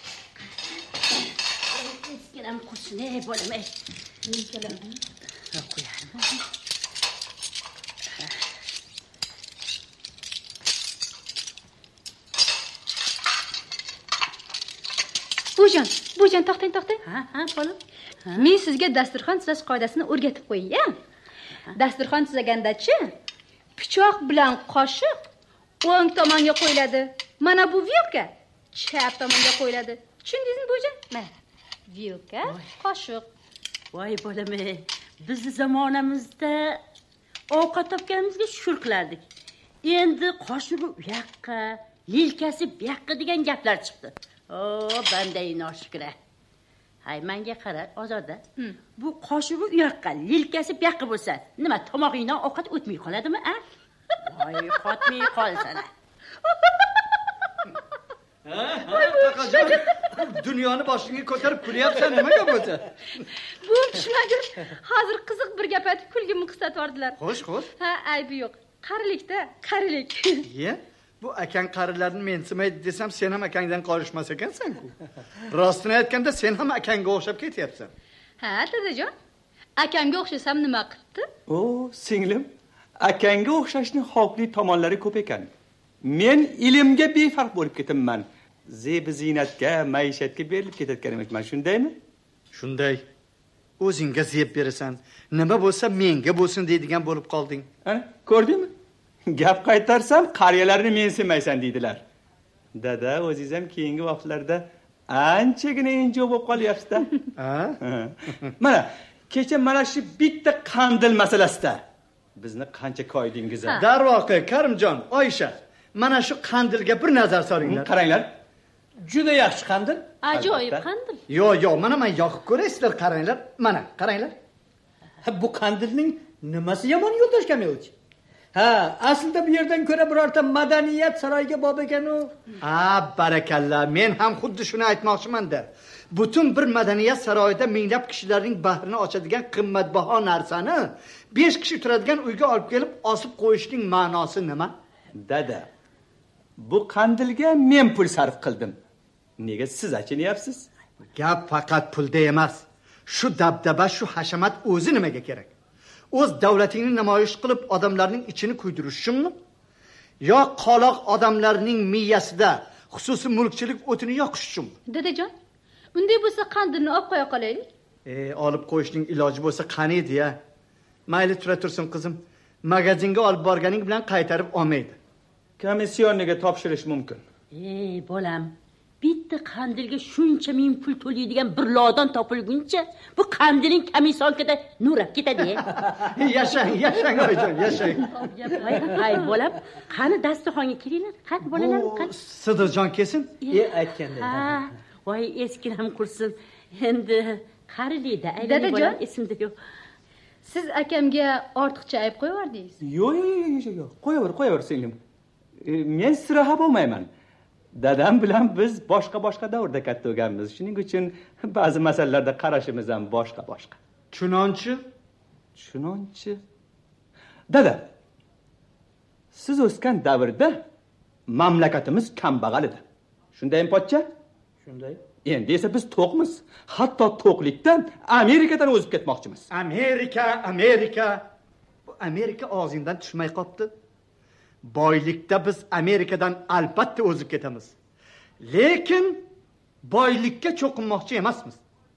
Kelam qursin, ey bolam, ey. Men kelam. Qo'yarman. Bujon, bujon, to'xtang, to'xtang. Ha, ha, bolam. Men sizga dasturxon tuzash qoidasini o'rgatib qo'yay. Dasturxon tuzagandachi, pichoq bilan qoshiq o'ng tomonga qo'yiladi. Mana bu vilka chap tomonga qo'yiladi. Tushundingizmi bo'jan? Mana vilka, qoshiq. Voy bolam-ey, bizni zamonamizda ovqat topganimizga shukr qilardik. Endi qoshig'i u yoqqa, yelkasi bu yoqqa degan gaplar chiqdi. O, banday noshukra. Hay, menga qara, Ozoda. Bu qoshig'i u yoqqa, yelkasi bu yoqqa bo'lsa, nima tomog'ingdan ovqat o'tmay qoladimi, a? Voy, qotmay qolsan. Ha, ha, Taqajon. Dunyoni boshingga ko'tarib kulyapsan, nimaga bo'lsa? Bu tushmadim. Hozir qiziq bir gap aytib kulgimni qisqartvordilar. Xo'sh, xo'sh. Ha, aybi yo'q. Qarilikda, qarilik. Ye? Bu akang qarilarni mensimaydi desam, sen ham akangdan qolishmas ekansan-ku. Rostini aytganda, sen ham akangga o'xshab ketyapsan. Ha, dadajon. Akamga o'xshasam nima qilibdi? O, singlim, akangga o'xshashning xavfli tomonlari ko'p ekan. Men ilmga befarq bo'lib ketimman. Zebi ziynatga, maishatga berilib ketayotgan emasman, shundaymi? Shunday. O'zingga zeb berasan. Nima bo'lsa menga bo'lsin deydigan bo'lib qolding. Ha, ko'rdingmi? Gap qaytarsam, qariyalarni mensimaysan deydilar. Dada, o'zingiz ham keyingi vaqtlarda anchagina enjoy bo'lib qolyapsiz-da. Ha? Mana, kecha mana shu bitta qandil masalasida bizni qancha koydingiz. Darvoqe, Karimjon, Oysha, mana shu qandilga bir nazar soringlar. Qaranglar. Juda yaxshi qandil. Ajoyib qandil. Yo'q, yo'q, mana men yoqib ko'raysizlar, qaranglar. Mana, qaranglar. Bu qandilning nimasi yomon yo'ldosh Kamilchi? Ha, aslida bu yerdan ko'ra birorta madaniyat saroyiga bob ekan-u. Ha, barakalla. Men ham xuddi shuni aytmoqchiman-da. Butun bir madaniyat saroyida minglab kishilarning bahrini ochadigan qimmatbaho narsani besh kishi turadigan uyga olib kelib osib qo'yishning ma'nosi nima? Dada, bu qandilga men pul sarf qildim. Nega siz achinyapsiz? Gap faqat pulda emas. Shu dabdaba, shu hashamat o'zi nimaga kerak? O'z davlatingni namoyish qilib odamlarning ichini kuydirish uchunmi? Yo qoloq odamlarning miyasida xususiy mulkchilik o'tini yoqish uchunmi? Dadajon, unday bo'lsa qandilni olib qo'ya qolaylik. E, olib qo'yishning iloji bo'lsa qani edi-ya? Mayli tura tursin qizim. Magazinga olib borganing bilan qaytarib olmaydi. Komissioniga topshirish mumkin. Ey, bolam, bitta qandilga shuncha ming pul to'laydigan bir lodon topilguncha, bu qandilning komissionkada nurab ketadi. Yashang, yashang oyijon, yashang. Hay, hay bolam, qani dasturxonga kelinglar. Qani bolalar, qani. Sidirjon kelsin. E, aytganda. Ha, voy eskinam qursin. Endi qarilikda aylanib Dadajon, esimda yo'q. Siz akamga ortiqcha ayb qo'yaverdingiz. Yo'q, yo'q, yo'q, yo'q. Qo'yaver, qo'yaver singlim. Men siraha bo'lmayman. Dadam bilan biz boshqa-boshqa davrda katta bo'lganmiz. Shuning uchun ba'zi masalalarda qarashimiz ham boshqa-boshqa. Chunonchi? Chunonchi. Dada, siz o'sgan davrda mamlakatimiz kambag'al edi. Shundaymi, pochcha? Shunday. Endi esa biz to'qmiz. Hatto to'qlikdan Amerikadan o'zib ketmoqchimiz. Amerika, Amerika. Bu Amerika og'zingdan tushmay qopti. Boylikda biz Amerikadan albatta o'zib ketamiz. Lekin boylikka cho'qinmoqchi emasmiz.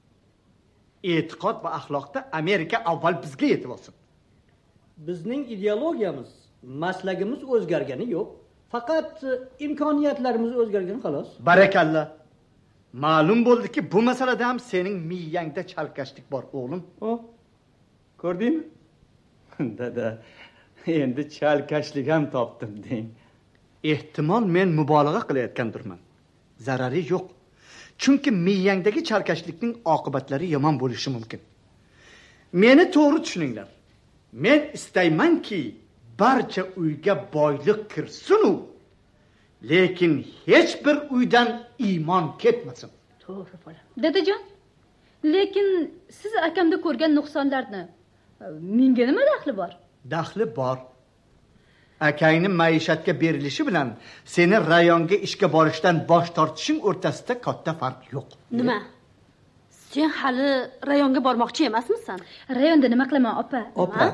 E'tiqod va axloqda Amerika avval bizga yetib olsin. Bizning ideologiyamiz, maslagimiz o'zgargani yo'q. Faqat imkoniyatlarimiz o'zgargan xolos. Barakalla. Ma'lum bo'ldiki, bu masalada ham sening miyangda chalkashlik bor, o'g'lim. O, ko'rdingmi? Dada, endi chalkashlik ham topdim deng. Ehtimol men mubolag'a qilayotgandirman. Zarari yo'q. Chunki miyangdagi chalkashlikning oqibatlari yomon bo'lishi mumkin. Meni to'g'ri tushuninglar. Men istaymanki, barcha uyga boylik kirsin-u, lekin hech bir uydan iymon ketmasin. To'g'ri bolam. Dadajon, lekin siz akamda ko'rgan nuqsonlarni menga nima daxli bor? Daxli bor. Akangni maishatga berilishi bilan seni rayonga ishga borishdan bosh tortishing o'rtasida katta farq yo'q. Nima? Sen hali rayonga bormoqchi emasmisan? Rayonda nima qilaman, opa? Opa.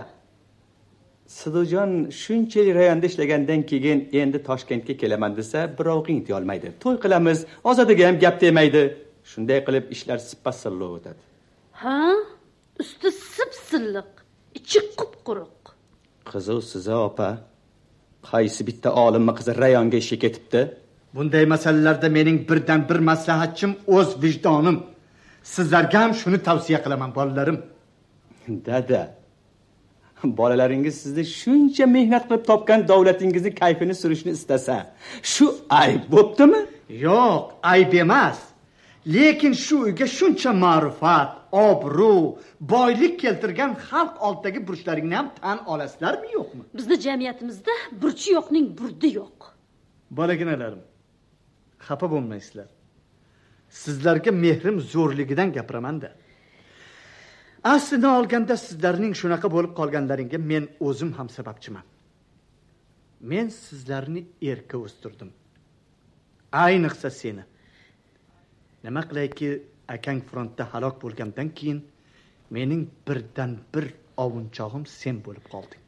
Sidojon shunchalik rayonda ishlagandan keyin endi Toshkentga kelaman desa, birov qiyintiy olmaydi. To'y qilamiz, Ozodaga ham gap tegmaydi. Shunday qilib ishlar sippa-silliq o'tadi. Ha? Usti sip-silliq, ichi qup-quruq. Qiziq siz opa. Qaysi bitta olimmi qizi rayonga ishga ketibdi? bunday masalalarda mening birdan bir maslahatchim o'z vijdonim. Sizlarga ham shuni tavsiya qilaman, bolalarim. Dada, bolalaringiz sizni shuncha mehnat qilib topgan davlatingizni kayfini surishni istasa, shu ayb bo'ptimi? Yo'q, ayb emas. Lekin shu uyga shuncha ma'rifat, obro', boylik keltirgan xalq oldidagi burchlaringni ham tan olasizlarmi, yo'qmi? Bizning jamiyatimizda burchi yo'qning burdi yo'q. Bolaginalarim, xafa bo'lmaysizlar. Sizlarga mehrim zo'rligidan gapiraman-da. Aslida olganda sizlarning shunaqa bo'lib qolganlaringga men o'zim ham sababchiman. Men sizlarni erka o'stirdim. Ayniqsa seni. Nima qilayki, akang frontda halok bo'lgandan keyin mening birdan bir ovunchog'im sen bo'lib qolding.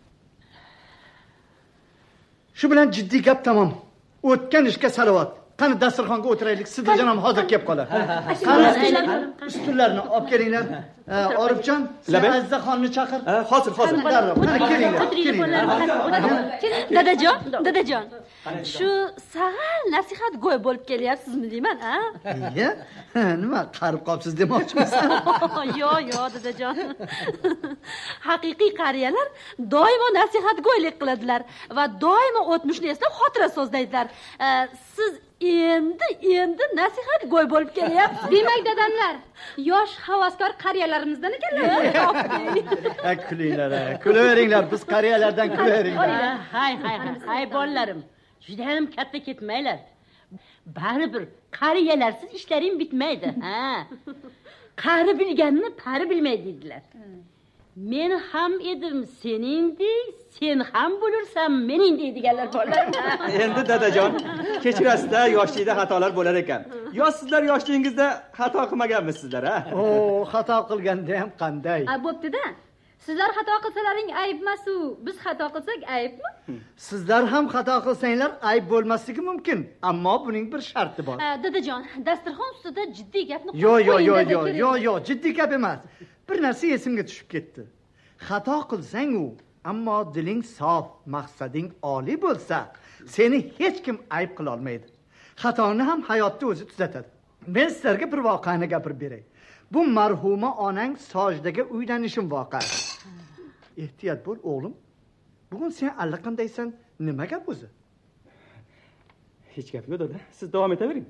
Shu bilan jiddiy gap tamom. O'tgan ishga salovat. Qani dasturxonga o'tiraylik. Sidirjon ham hozir kelib qoladi. Qani ustunlarni olib kelinglar. Orifjon, sen Azzaxonni chaqir. Hozir, hozir. Kelinglar. Keling, dadajon, dadajon. Shu sag'al nasihat go'y bo'lib kelyapsizmi deyman, ha? Iya? Nima, qarib qolibsiz demoqchimisan? Yo'q, yo'q, dadajon. Haqiqiy qariyalar doimo nasihat go'ylik qiladilar va doimo o'tmishni eslab xotira so'zlaydilar. Siz endi endi nasihat go'y bo'lib kelyapsiz. Demak, dadamlar, yosh havaskor qariyalarimizdan ekanlar. Kulinglar, kulaveringlar, biz qariyalardan kulaveringlar. Hay, hay, hay, bolalarim. Juda ham katta ketmaylar. Baribir qariyalarsiz ishlaring bitmaydi, ha. Qari bilganni pari bilmaydi dedilar. Men ham edim seningdek, sen ham bo'lursan mening deydiganlar borlar. Endi dadajon, kechirasizda yoshlikda xatolar bo'lar ekan. Yo sizlar yoshligingizda xato qilmaganmisizlar, ha? Oo, xato qilganda ham qanday? A, bo'pti-da. Sizlar xato qilsalaring ayb emas-u, biz xato qilsak aybmi? Sizlar ham xato qilsanglar ayb bo'lmasligi mumkin, ammo buning bir sharti bor. Dadajon, dasturxon ustida jiddiy gapni qo'ying. Yo'q, yo'q, yo'q, yo'q, yo'q, yo'q, jiddiy gap emas. Bir narsa esimga tushib ketdi. Xato qilsang-u, ammo diling sof, maqsading oliy bo'lsa, seni hech kim ayb qila olmaydi. Xatoni ham hayotda o'zi tuzatadi. Men sizlarga bir voqeani gapirib beray. Bu marhuma onang Sojdaga uylanishim voqeasi. Ehtiyot bo'l, o'g'lim. Bugun sen allaqandaysan. Nima gap o'zi? Hech gap yo'q, dada. Siz davom etavering.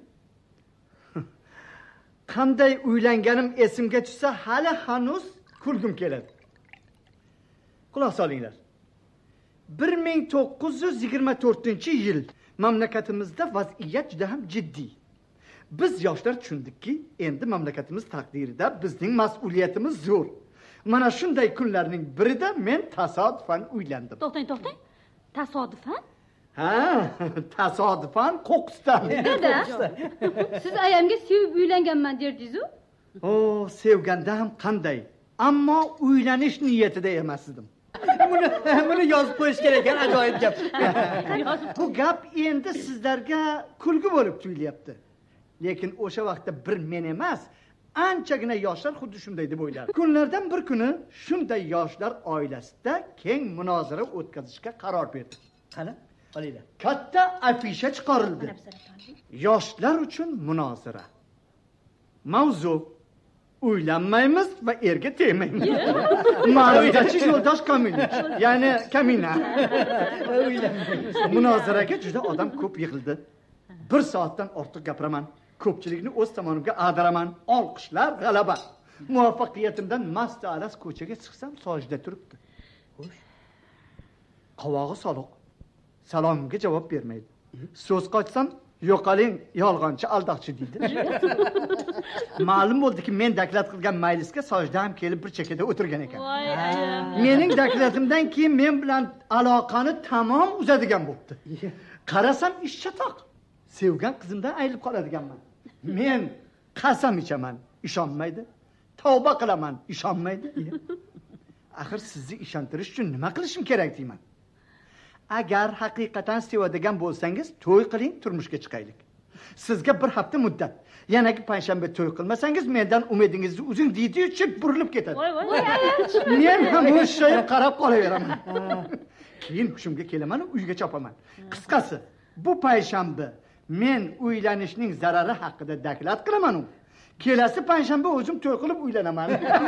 Qanday uylanganim esimga tushsa, hali hanuz kulgim keladi. Quloq solinglar. bir ming to'qqiz yuz yigirma to'rtinchi yil mamlakatimizda vaziyat juda ham jiddiy. Biz yoshlar tushundikki, endi mamlakatimiz taqdirida bizning mas'uliyatimiz zo'r. Mana shunday kunlarning birida men tasodifan uylandim. To'xtang, to'xtang. Tasodifan? Ha, tasodifan qo'qqisdan. Dada, siz ayamga sevib uylanganman derdingiz-ku? O, sevganda ham qanday? Ammo uylanish niyatida emas edim. Buni buni yozib qo'yish kerak ekan, ajoyib gap. Bu gap endi sizlarga kulgi bo'lib tuyulyapti. Lekin o'sha vaqtda bir men emas, anchagina yoshlar xuddi shunday deb o'ylardi. Kunlardan bir kuni shunday yoshlar oilasida keng munozara o'tkazishga qaror berdi. Qani, olinglar. Katta afisha chiqarildi. Yoshlar uchun munozara. Mavzu: uylanmaymiz va erga tegmaymiz. Ma'ruzachi yo'ldosh Komilov, ya'ni Kamina. Munozaraga juda odam ko'p yig'ildi. Bir soatdan ortiq gapiraman. Ko'pchilikni o'z tomonimga ag'daraman. Olqishlar g'alaba. Muvaffaqiyatimdan mast alas ko'chaga chiqsam, Sojda turibdi. Xo'sh. Qovog'i saloq. Salomimga javob bermaydi. So'z qochsam, yo'qoling, yolg'onchi, aldoqchi deydi. Ma'lum bo'ldiki, men daklat qilgan majlisga Sojda ham kelib bir chekada o'tirgan ekan. Mening daklatimdan keyin men bilan aloqani tamom uzadigan bo'ldi. Qarasam ish chatoq. Sevgan qizimdan ayrilib qoladiganman. Men qasam ichaman, ishonmaydi. Tavba qilaman, ishonmaydi. Axir sizni ishontirish uchun nima qilishim kerak deyman. Agar haqiqatan sevadigan bo'lsangiz, to'y qiling, turmushga chiqaylik. Sizga bir hafta muddat. Yanagi payshanba to'y qilmasangiz, mendan umidingizni uzing deydi-yu, burilib ketadi. Voy, voy. Men ham o'shayib qarab qolaveraman. Keyin hushimga kelaman, uyga chopaman. Qisqasi, bu payshanba men uylanishning zarari haqida doklad qilaman. Kelasi panshanba o'zim to'y qilib uylanaman.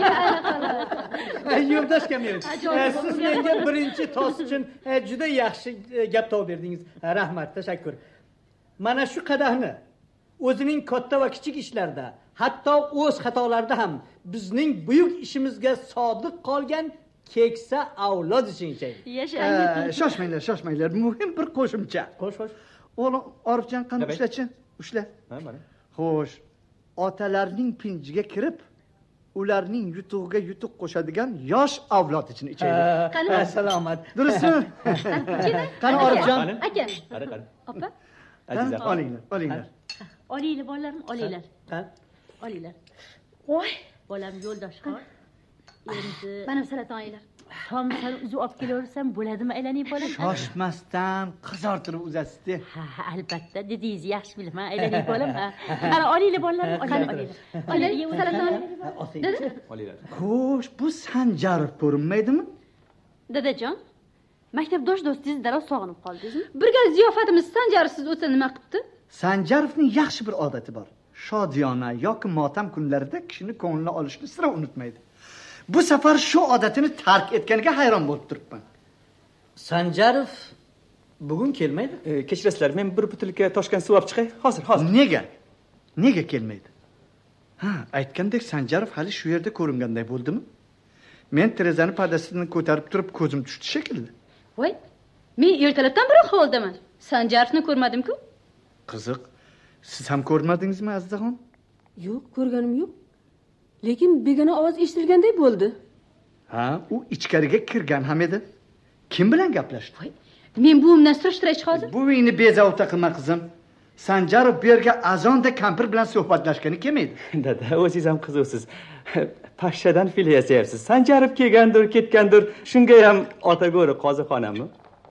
Yo'ldosh Kamil, siz menga birinchi tost uchun juda yaxshi gap topib berdingiz. Rahmat, tashakkur. Mana shu qadahni o'zining katta va kichik ishlarda, hatto o'z xatolarida ham bizning buyuk ishimizga sodiq qolgan keksa avlod uchun ichaylik. Yashang. Shoshmanglar, shoshmanglar. Muhim bir qo'shimcha. Xo'sh, xo'sh. O'g'lim, Orifjon qani ushlachi? Ushla. Ha, mana. Xo'sh. Otalarning pinjiga kirib, ularning yutug'iga yutuq qo'shadigan yosh avlod uchun ichaylik. Qani? Salomat. Durustmi? Qani Orifjon? Aka. Qani, qani. Opa. Aziza, olinglar, olinglar. Olinglar bolalarim, olinglar. Ha? Olinglar. Voy, Bolam yo'ldoshxon. Endi mana saraton oylar. tom sal uzib olib kelaversam bo'ladimi aylanib bolam? Shoshmasdan qizartirib uzasiz-da. Ha, albatta, dedingiz, yaxshi bilaman, aylanib bolam. Qani olinglar bolalarim, olinglar. Olinglar, saraton. Dedi? Olinglar. Xo'sh, bu Sanjarov ko'rinmaydimi? Dadajon, maktabdosh do'stingiz darrov sog'inib qoldingizmi? Bir gal ziyofatimiz Sanjarovsiz o'tsa nima qilibdi? Sanjarovning yaxshi bir odati bor. Shodiyona yoki motam kunlarida kishini ko'nglini olishni sira unutmaydi. Bu safar shu odatini tark etganiga hayron bo'lib turibman. Sanjarov bugun kelmaydi? E, kechirasizlar, men bir butilka toshgan suv olib chiqay. Hozir, hozir. Nega? Nega kelmaydi? Ha, aytgandek Sanjarov hali shu yerda ko'ringanday bo'ldimi? Men terazani pardasidan ko'tarib turib ko'zim tushdi shekilli. Voy, men ertalabdan beri holdaman. Sanjarovni ko'rmadim-ku. Qiziq. Siz ham ko'rmadingizmi, Azizaxon? Yo'q, ko'rganim yo'q. Lekin begona ovoz eshitilganday bo'ldi. Ha, u ichkariga kirgan ham edi. Kim bilan gaplashdi? Voy, men buvimdan surishtiraychi hozir. Buvingni bezovta qilma qizim. Sanjarov bu yerga azonda kampir bilan suhbatlashgani kelmaydi. Dada, o'zingiz ham qiziqsiz. Pashshadan fil yasayapsiz. Sanjarov kelgandir, ketgandir. Shunga ham Otago'ri qozixonami?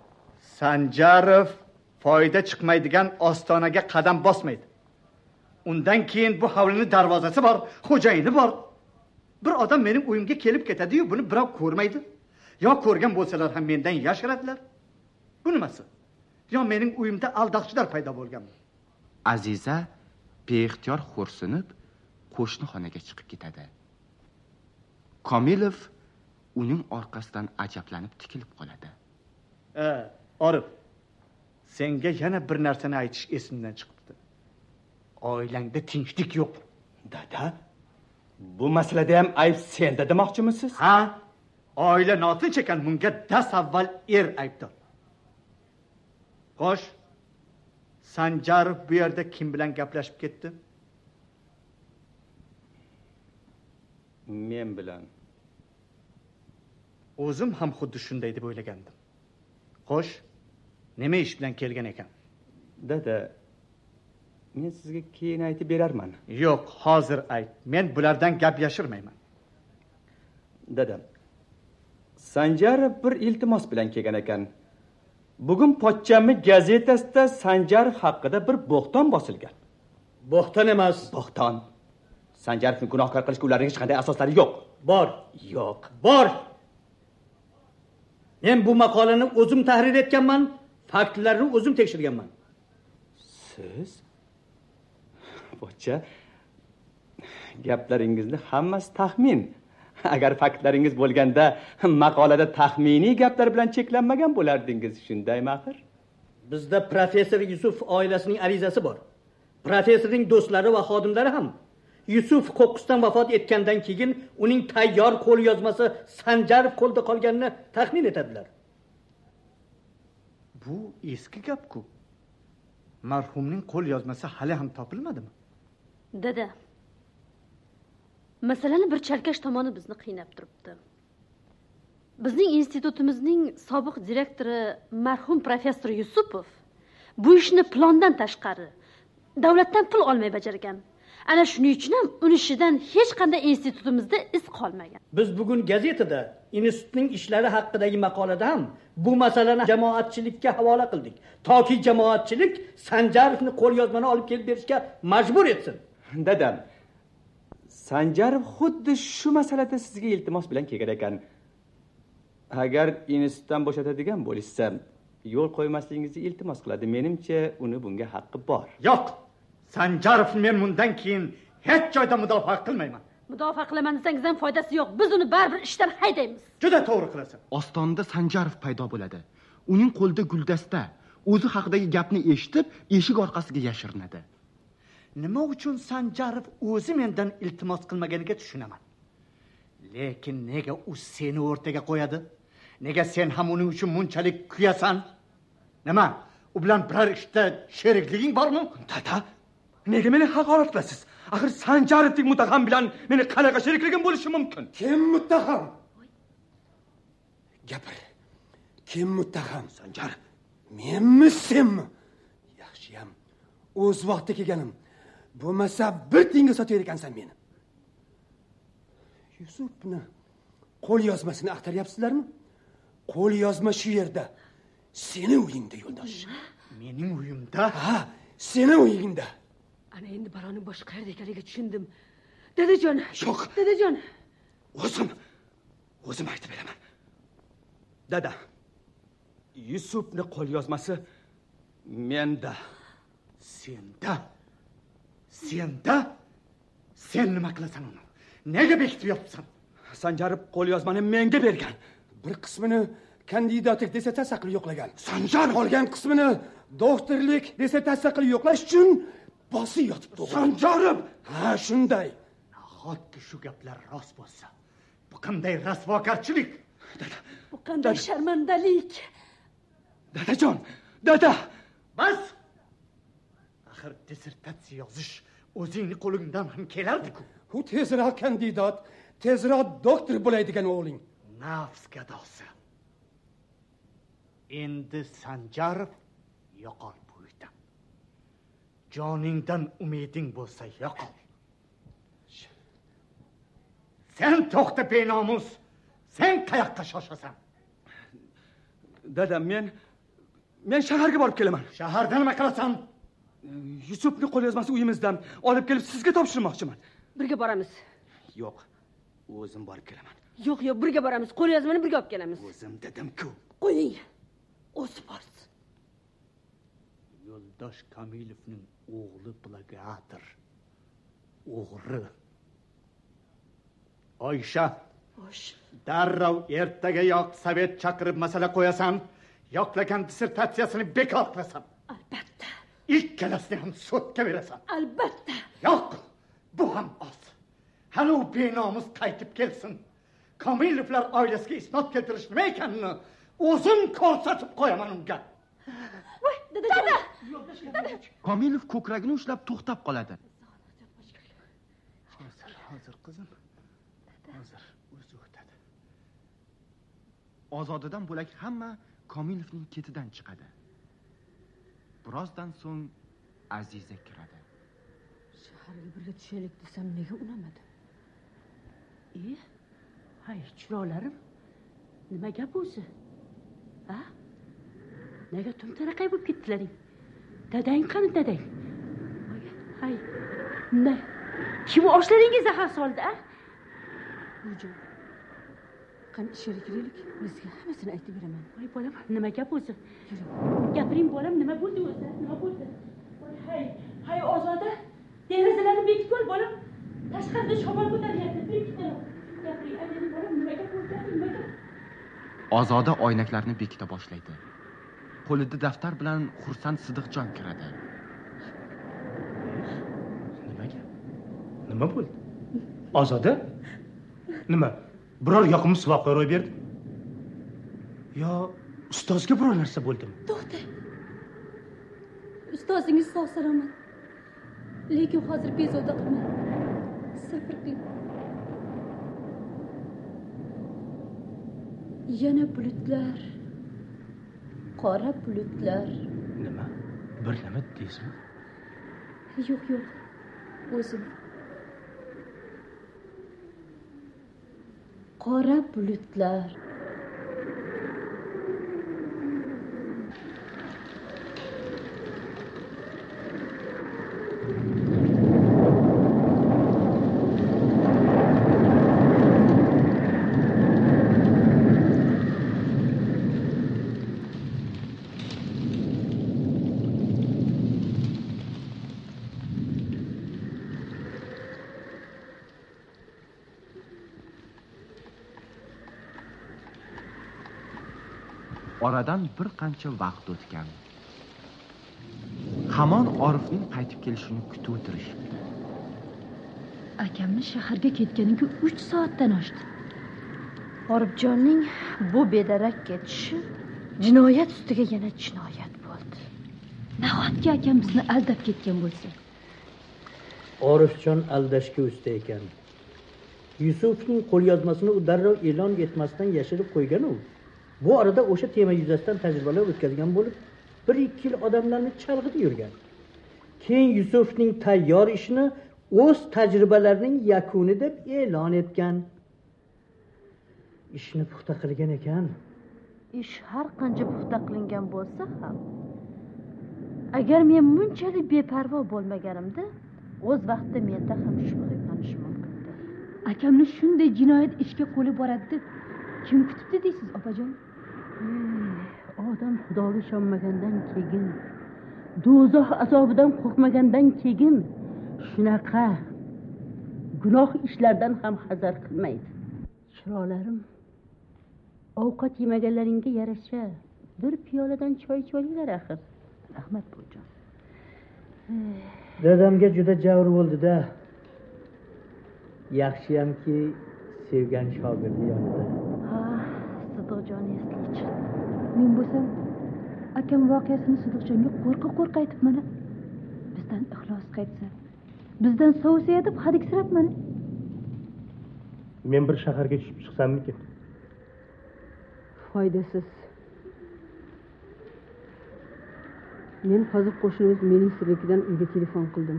Sanjarov foyda chiqmaydigan ostonaga qadam bosmaydi. Undan keyin bu hovlining darvozasi bor, xo'jayini bor. Bir odam mening uyimga kelib ketadi-yu, buni birov ko'rmaydi. Yo ko'rgan bo'lsalar ham mendan yashiradilar. Bu nimasi? Yo mening uyimda aldoqchilar paydo bo'lganmi? Aziza beixtiyor xo'rsinib qo'shni xonaga chiqib ketadi. Komilov uning orqasidan ajablanib tikilib qoladi. Ha, Orif. Senga yana bir narsani aytish esimdan chiqibdi. Oilangda tinchlik yo'q. Dada, bu masalada ham ayb senda demoqchimisiz? Ha? Oila notinch ekan, bunga das avval er aybdor. Xo'sh, Sanjarov bu yerda kim bilan gaplashib ketdi? Men bilan. O'zim ham xuddi shunday deb o'ylagandim. Xo'sh, nima ish bilan kelgan ekan? Dada, men sizga keyin aytib berarman. Yo'q, hozir ayt. Men bulardan gap yashirmayman. Dadam, Sanjarov bir iltimos bilan kelgan ekan. Bugun Pochchami gazetasida Sanjarov haqida bir bo'xton bosilgan. Bo'xton emas, Bo'xton. Sanjarovni gunohkor qilishga ularning hech qanday asoslari yo'q. bor. Yo'q. Bor. Men bu maqolani o'zim tahrir etganman, faktlarni o'zim tekshirganman. Siz? Pochcha, gaplaringizni hammasi taxmin. Agar faktlaringiz bo'lganda, maqolada taxminiy gaplar bilan cheklanmagan bo'lardingiz, shundaymi axir? Bizda professor Yusuf oilasining arizasi bor. Professorning do'stlari va xodimlari ham Yusuf qo'qqisdan vafot etgandan keyin uning tayyor qo'lyozmasi Sanjarov qo'lda qolganini taxmin etadilar. Bu eski gap-ku. Marhumning qo'lyozmasi hali ham topilmadimi? Dada, masalani bir chalkash tomoni bizni qiynab turibdi. Bizning institutimizning sobiq direktori marhum professor Yusupov bu ishni plondan tashqari davlatdan pul olmay bajargan. Ana shuning uchun ham unishidan hech qanday institutimizda iz qolmagan. Biz bugun gazetada institutning ishlari haqidagi maqolada ham bu masalani jamoatchilikka havola qildik. Toki jamoatchilik Sanjarovni qo'lyozmani olib kelib berishga majbur etsin. Dadam, Sanjarov xuddi shu masalada sizga iltimos bilan kelgan ekan. Agar institutdan bo'shatadigan bo'lishsa, yo'l qo'ymasligingizni iltimos qiladi. Menimcha, uni bunga haqqi bor. Yo'q. Sanjarovni men bundan keyin hech joyda mudofaa qilmayman. Mudofaa qilaman desangiz ham foydasi yo'q. Biz uni baribir ishdan haydaymiz. Juda to'g'ri qilasan. Ostonda Sanjarov paydo bo'ladi. Uning qo'lida guldasta. O'zi haqidagi gapni eshitib, eshik orqasiga yashirinadi. Nima uchun Sanjarov o'zi mendan iltimos qilmaganiga tushunaman. Lekin nega u seni o'rtaga qo'yadi? Nega sen ham uning uchun bunchalik kuyasan? Nima? U bilan biror ishda sherikliging bormi? Dada, nega meni haqorat qilasiz? Axir Sanjarovning muttaham bilan meni qanaqa sherikligim bo'lishi mumkin? Kim muttaham? Gapir. Kim muttaham? Sanjarov. Menmi, senmi? Yaxshiyam. O'z vaqtida kelganim. Bo'lmasa bir tiyinga sotib ekansan meni. Yusufni qo'l yozmasini axtaryapsizlarmi? Qo'l yozma shu yerda. Seni uyingda yo'ldosh. Mening uyimda? Ha, seni uyingda. Ana endi baloning boshi qayerda ekanligiga tushundim. Dadajon. Yo'q. Dadajon. O'zim. O'zim aytib beraman. Dada. Yusufni qo'l yozmasi menda. Senda? Senda? Sen nima qilasan uni? Nega bekitib yotibsan? Sanjarov qo'l yozmani menga bergan. Bir qismini kandidatlik dissertatsiya qilib yo'qlagan. Sanjarov qolgan qismini doktorlik dissertatsiya qilib yo'qlash uchun bosib yotibdi. Sanjarov! Ha, shunday. Nahotki shu gaplar rost bo'lsa, bu qanday rasvogarchilik? Dada, bu qanday sharmandalik? Dadajon, dada! Bas! Axir dissertatsiya yozish o'zingni qo'lingdan ham kelardi-ku. U tezroq kandidat, tezroq doktor bo'ladigan o'g'ling. Nafs gadosi. Endi Sanjarov yo'qol bu uydan. Joningdan umiding bo'lsa yo'qol. Sen to'xta benomus. Sen qayoqqa shoshasan? Dada, men men shaharga borib kelaman. Shaharda nima qilasan? Yusufni qo'lyozmasi uyimizdan olib kelib sizga topshirmoqchiman. Birga boramiz. Yo'q, o'zim borib kelaman. Yo'q, yo'q, birga boramiz. Qo'lyozmani birga olib kelamiz. O'zim dedim-ku. Qo'ying. O'zi borsin. Yo'ldosh Kamilovning o'g'li plagiator. O'g'ri. Oysha. Xo'sh. Darrov ertaga yoq sovet chaqirib masala qo'yasan, yoqlagan dissertatsiyasini bekor qilasan. Albatta. Ikkalasini ham sudga berasan. Albatta. Yo'q, bu ham oz. Hali u benomus qaytib kelsin. Kamilovlar oilasiga isbot keltirish nima ekanini o'zim ko'rsatib qo'yaman unga. Voy, dada. Komilov ko'kragini ushlab to'xtab qoladi. Hozir, hozir qizim. Hozir o'zi o'tadi. Ozodadan bo'lak hamma Komilovning ketidan chiqadi. Birozdan so'ng Aziza kiradi. Shaharga birga tushaylik desam nega unamadi? E, hay, chiroqlarim. Nima gap o'zi? Ha? Nega tumtaraqay bo'lib ketdilaring? Dadang qani dadang? Hay, ne? Kim oshlaringga zahar soldi, a? Bujon. Qani ishga kiraylik, bizga hammasini aytib beraman. Voy bolam, nima gap o'zi? Gapiring bolam, nima bo'ldi o'zi? Nima bo'ldi? Voy hay, hay Ozoda, derazalarni bekitib ol bolam. Tashqarida shamol ko'taryapti, bekitib. Gapiring, ayting bolam, nima gap bo'ldi? Nima gap? Ozoda oynaklarni bekita boshlaydi. Qo'lida daftar bilan Xursand Sidiqjon kiradi. Nimaga? Nima bo'ldi? Ozoda? Nima? Biror yoqimsiz voqea ro'y berdi? Yo, ustozga biror narsa bo'ldimi? To'xta. Ustozingiz sog' salomat. Lekin hozir bezovta qilmang. Sabr qiling. Yana bulutlar. Qora bulutlar. Nima? Bir nima deysizmi? Yo'q, yo'q. O'zim. Qora bulutlar. Oradan bir qancha vaqt o'tgan. Hamon Orifning qaytib kelishini kutib o'tirishibdi. Akamni shaharga ketganiga uch soatdan oshdi. Orifjonning bu bedarak ketishi jinoyat ustiga yana jinoyat bo'ldi. Nahotki akam bizni aldab ketgan bo'lsa? Orifjon aldashga usta ekan. Yusufning qo'lyozmasini u darrov e'lon etmasdan yashirib qo'ygan u. Bu arada o'sha tema yuzasidan tajribalar o'tkazgan bo'lib, bir ikki yil odamlarni chalg'itib yurgan. Keyin Yusufning tayyor ishini o'z tajribalarining yakuni deb e'lon etgan. Ishni puxta qilgan ekan. Ish har qancha puxta qilingan bo'lsa ham, agar men bunchalik beparvo bo'lmaganimda, o'z vaqtida menda ham shubha uyg'onishi mumkin. Akamni shunday jinoyat ishga qo'li boradi deb kim kutibdi deysiz, opajon? Odam Xudoga ishonmagandan keyin, do'zax azobidan qo'rqmagandan keyin shunaqa gunoh ishlardan ham hazar qilmaydi. Chiroqlarim, ovqat yemaganlaringga yarasha bir piyoladan choy ichib olinglar axir. Rahmat bujon. Dadamga juda javr bo'ldi-da. Yaxshiyamki sevgan shogirdi yonida. Ha, Sidiqjon esli chiqdi. Men bo'lsam, akam voqeasini Sidiqjonga qo'rqa-qo'rqa aytib mana. Bizdan ixlos qaytsa, bizdan sovsa deb hadiksirab mana. Men bir shaharga tushib chiqsammikin? Foydasiz. Men hozir qo'shnimiz ministrligidan uyga telefon qildim.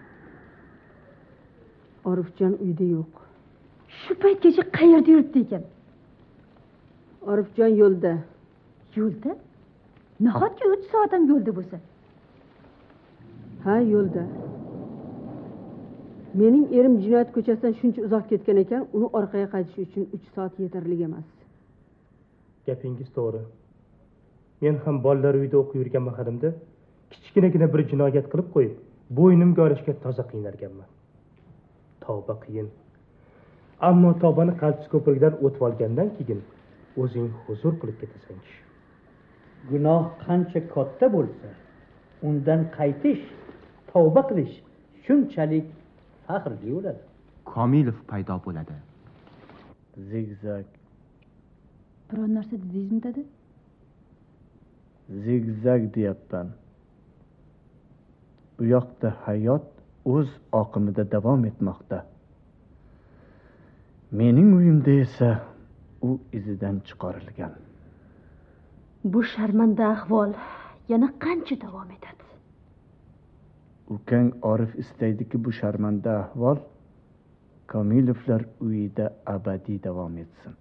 Orifjon uyda yo'q. Shu paytgacha qayerda yuribdi ekan? Orifjon yo'lda. Yo'lda? Nahotki uch soat ham yo'lda bo'lsa? Ha, yo'lda. Mening erim jinoyat ko'chasidan shuncha uzoq ketgan ekan, uni orqaga qaytish uchun uch soat yetarli emas. Gapingiz to'g'ri. Men ham bolalar uyida o'qib yurgan vaqtimda kichkinagina bir jinoyat qilib qo'yib, bo'ynimga olishga toza qiynalganman. Tavba qiyin. Ammo tavbani qalbsiz ko'prikdan o'tib olgandan keyin o'zing huzur qilib ketasan. Gunoh qancha katta bo'lsa, undan qaytish, tavba qilish shunchalik faxrli bo'ladi. Komilov paydo bo'ladi. Zigzag. Biron narsa dedingizmi dedi? Zigzag deyapman. Bu yoqda hayot o'z oqimida davom etmoqda. Mening uyimda esa u izidan chiqarilgan. Bu sharmanda ahvol yana qancha davom etadi? Ukang Orif istaydiki bu sharmanda ahvol Komilovlar uyida abadiy davom etsin.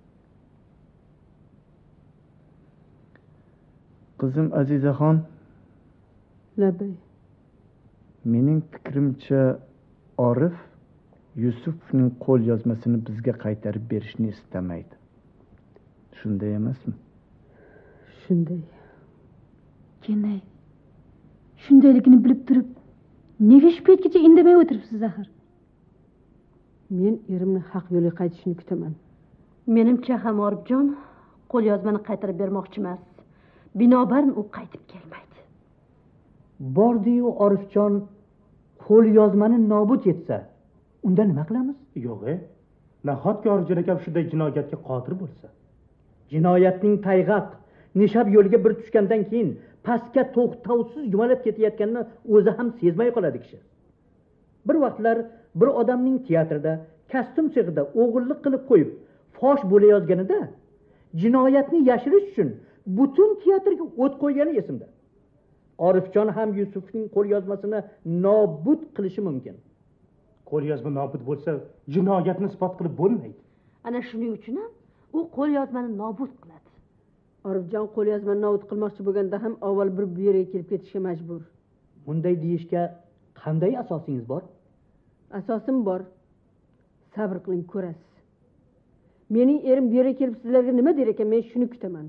Qizim Azizaxon, Labay. Mening fikrimcha Orif Yusufning qo'lyozmasini bizga qaytarib berishni istamaydi. Shunday emasmi? Shunday. Kenay. Shundayligini bilib turib, nega shu paytgacha indamay o'tiribsiz axir? Men erimni haq yo'lga qaytishini kutaman. Menimcha ham Orifjon qo'lyozmani qaytarib bermoqchi emas. Binobarin u qaytib kelmaydi. Bordi-yu Orifjon qo'lyozmani nobud etsa, unda nima qilamiz? Yo'q-e. Nahotki Orifjon akam shunday jinoyatga qodir bo'lsa? Jinoyatning tayg'aq, nishab yo'liga bir tushgandan keyin pastga to'xtovsiz yumalab ketayotganini o'zi ham sezmay qoladi kishi. Bir vaqtlar bir odamning teatrda, kostyum sexida o'g'irlik qilib qo'yib, fosh bo'layotganida jinoyatni yashirish uchun butun teatrga o't qo'ygani esimda. Orifjon ham Yusufning qo'lyozmasini nobud qilishi mumkin. Qo'lyozma nobud bo'lsa, jinoyatni isbot qilib bo'lmaydi. Ana shuning uchun ham u qo'lyozmani nobud qiladi. Orifjon qo'lyozmani nobud qilmoqchi bo'lganda ham avval bir bu yerga kelib ketishga majbur. Bunday deyishga qanday asosingiz bor? Asosim bor. Sabr qiling, ko'rasiz. Mening erim bu yerga kelib sizlarga nima der ekan, men shuni kutaman.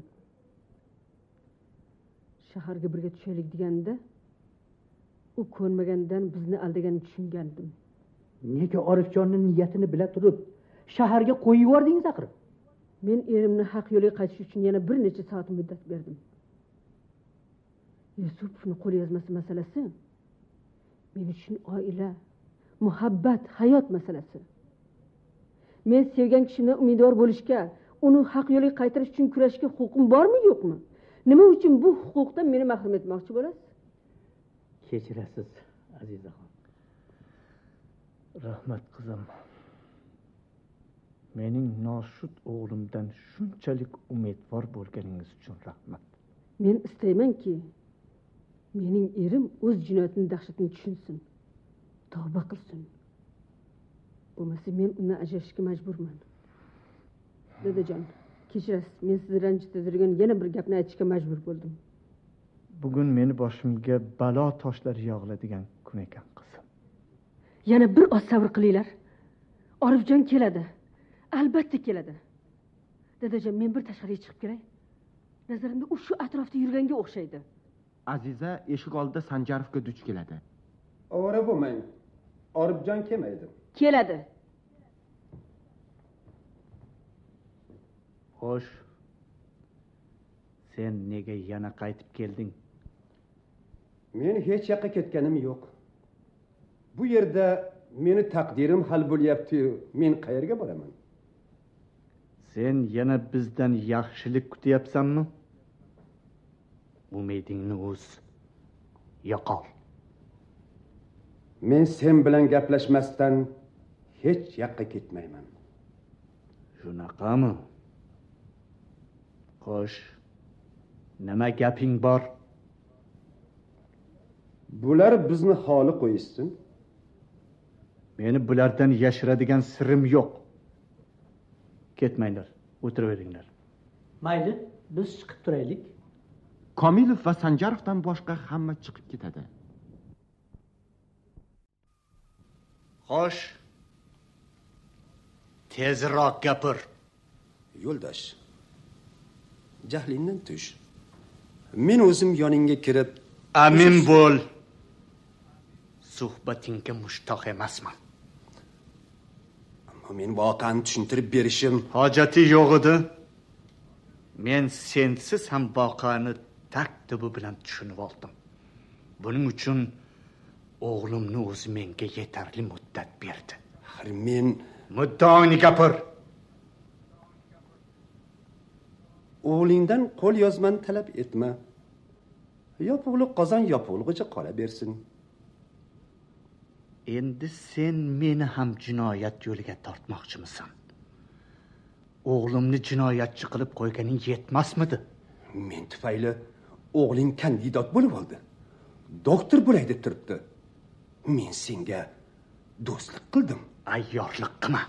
Shaharga birga tushaylik deganda, u ko'nmagandan bizni aldaganini tushungandim. Nega Orifjonning niyatini bila turib shaharga qo'yib yubordingiz axir? Men erimni haq yo'lga qaytish uchun yana bir necha soat muddat berdim. Yusupovning qo'lyozmasi masalasi men uchun oila, muhabbat, hayot masalasi. Men sevgan kishimdan umidvor bo'lishga, uni haq yo'lga qaytarish uchun kurashishga huquqim bormi, yo'qmi? Nima uchun bu huquqdan meni mahrum etmoqchi bo'lasiz? Kechirasiz, Azizaxon. Rahmat qizim. Mening noshud o'g'limdan shunchalik umidvor bo'lganingiz uchun rahmat. Men istaymanki, mening erim o'z jinoyatining dahshatini tushunsin, tavba qilsin. Bo'lmasa men undan ajrashishga majburman. Dadajon, kechirasiz, men sizni ranjitadigan yana bir gapni aytishga majbur bo'ldim. Bugun meni boshimga balo toshlari yog'iladigan kun ekan qizim. Yana bir oz sabr qilinglar. Orifjon keladi. Albatta keladi. Dadajon, men bir tashqariga chiqib kelay. Nazarimda u shu atrofda yurganga o'xshaydi. Aziza eshik oldida Sanjarovga duch keladi. Ovora bo'lmang. Orifjon kelmaydi. Keladi. Xo'sh. Sen nega yana qaytib kelding? Men hech yoqqa ketganim yo'q. Bu yerda meni taqdirim hal bo'lyapti. Men qayerga boraman? Sen yana bizdan yaxshilik kutyapsanmi? Umidingni o'z. Yo'qol. Men sen bilan gaplashmasdan hech yoqqa ketmayman. Shunaqami? Xo'sh. Nima gaping bor? Bular bizni holi qo'yishsin. Meni bulardan yashiradigan sirim yo'q. Ketmanglar, o'tiraveringlar. Mayli, biz chiqib turaylik. Komilov va Sanjarovdan boshqa hamma chiqib ketadi. Xo'sh. Tezroq gapir. Yo'ldosh. Jahlingdan tush. Men o'zim yoningga kirib, amin bo'l. Suhbatingga mushtoq emasman. Ammo men voqeani tushuntirib berishim hojati yo'q edi. Men sensiz ham voqeani taktubi bilan tushunib oldim. Buning uchun o'g'limni o'zi menga yetarli muddat berdi. Har men muddoni gapir. O'g'lingdan qo'l yozmani talab etma. Yopuqli qozon yopuqligicha qola bersin. Endi sen meni ham jinoyat yo'liga tortmoqchimisan? O'g'limni jinoyatchi qilib qo'yganing yetmasmidi? Men tufayli o'g'ling kandidat bo'lib oldi. Doktor bo'lay deb turibdi. Men senga do'stlik qildim. Ayyorlik qilma.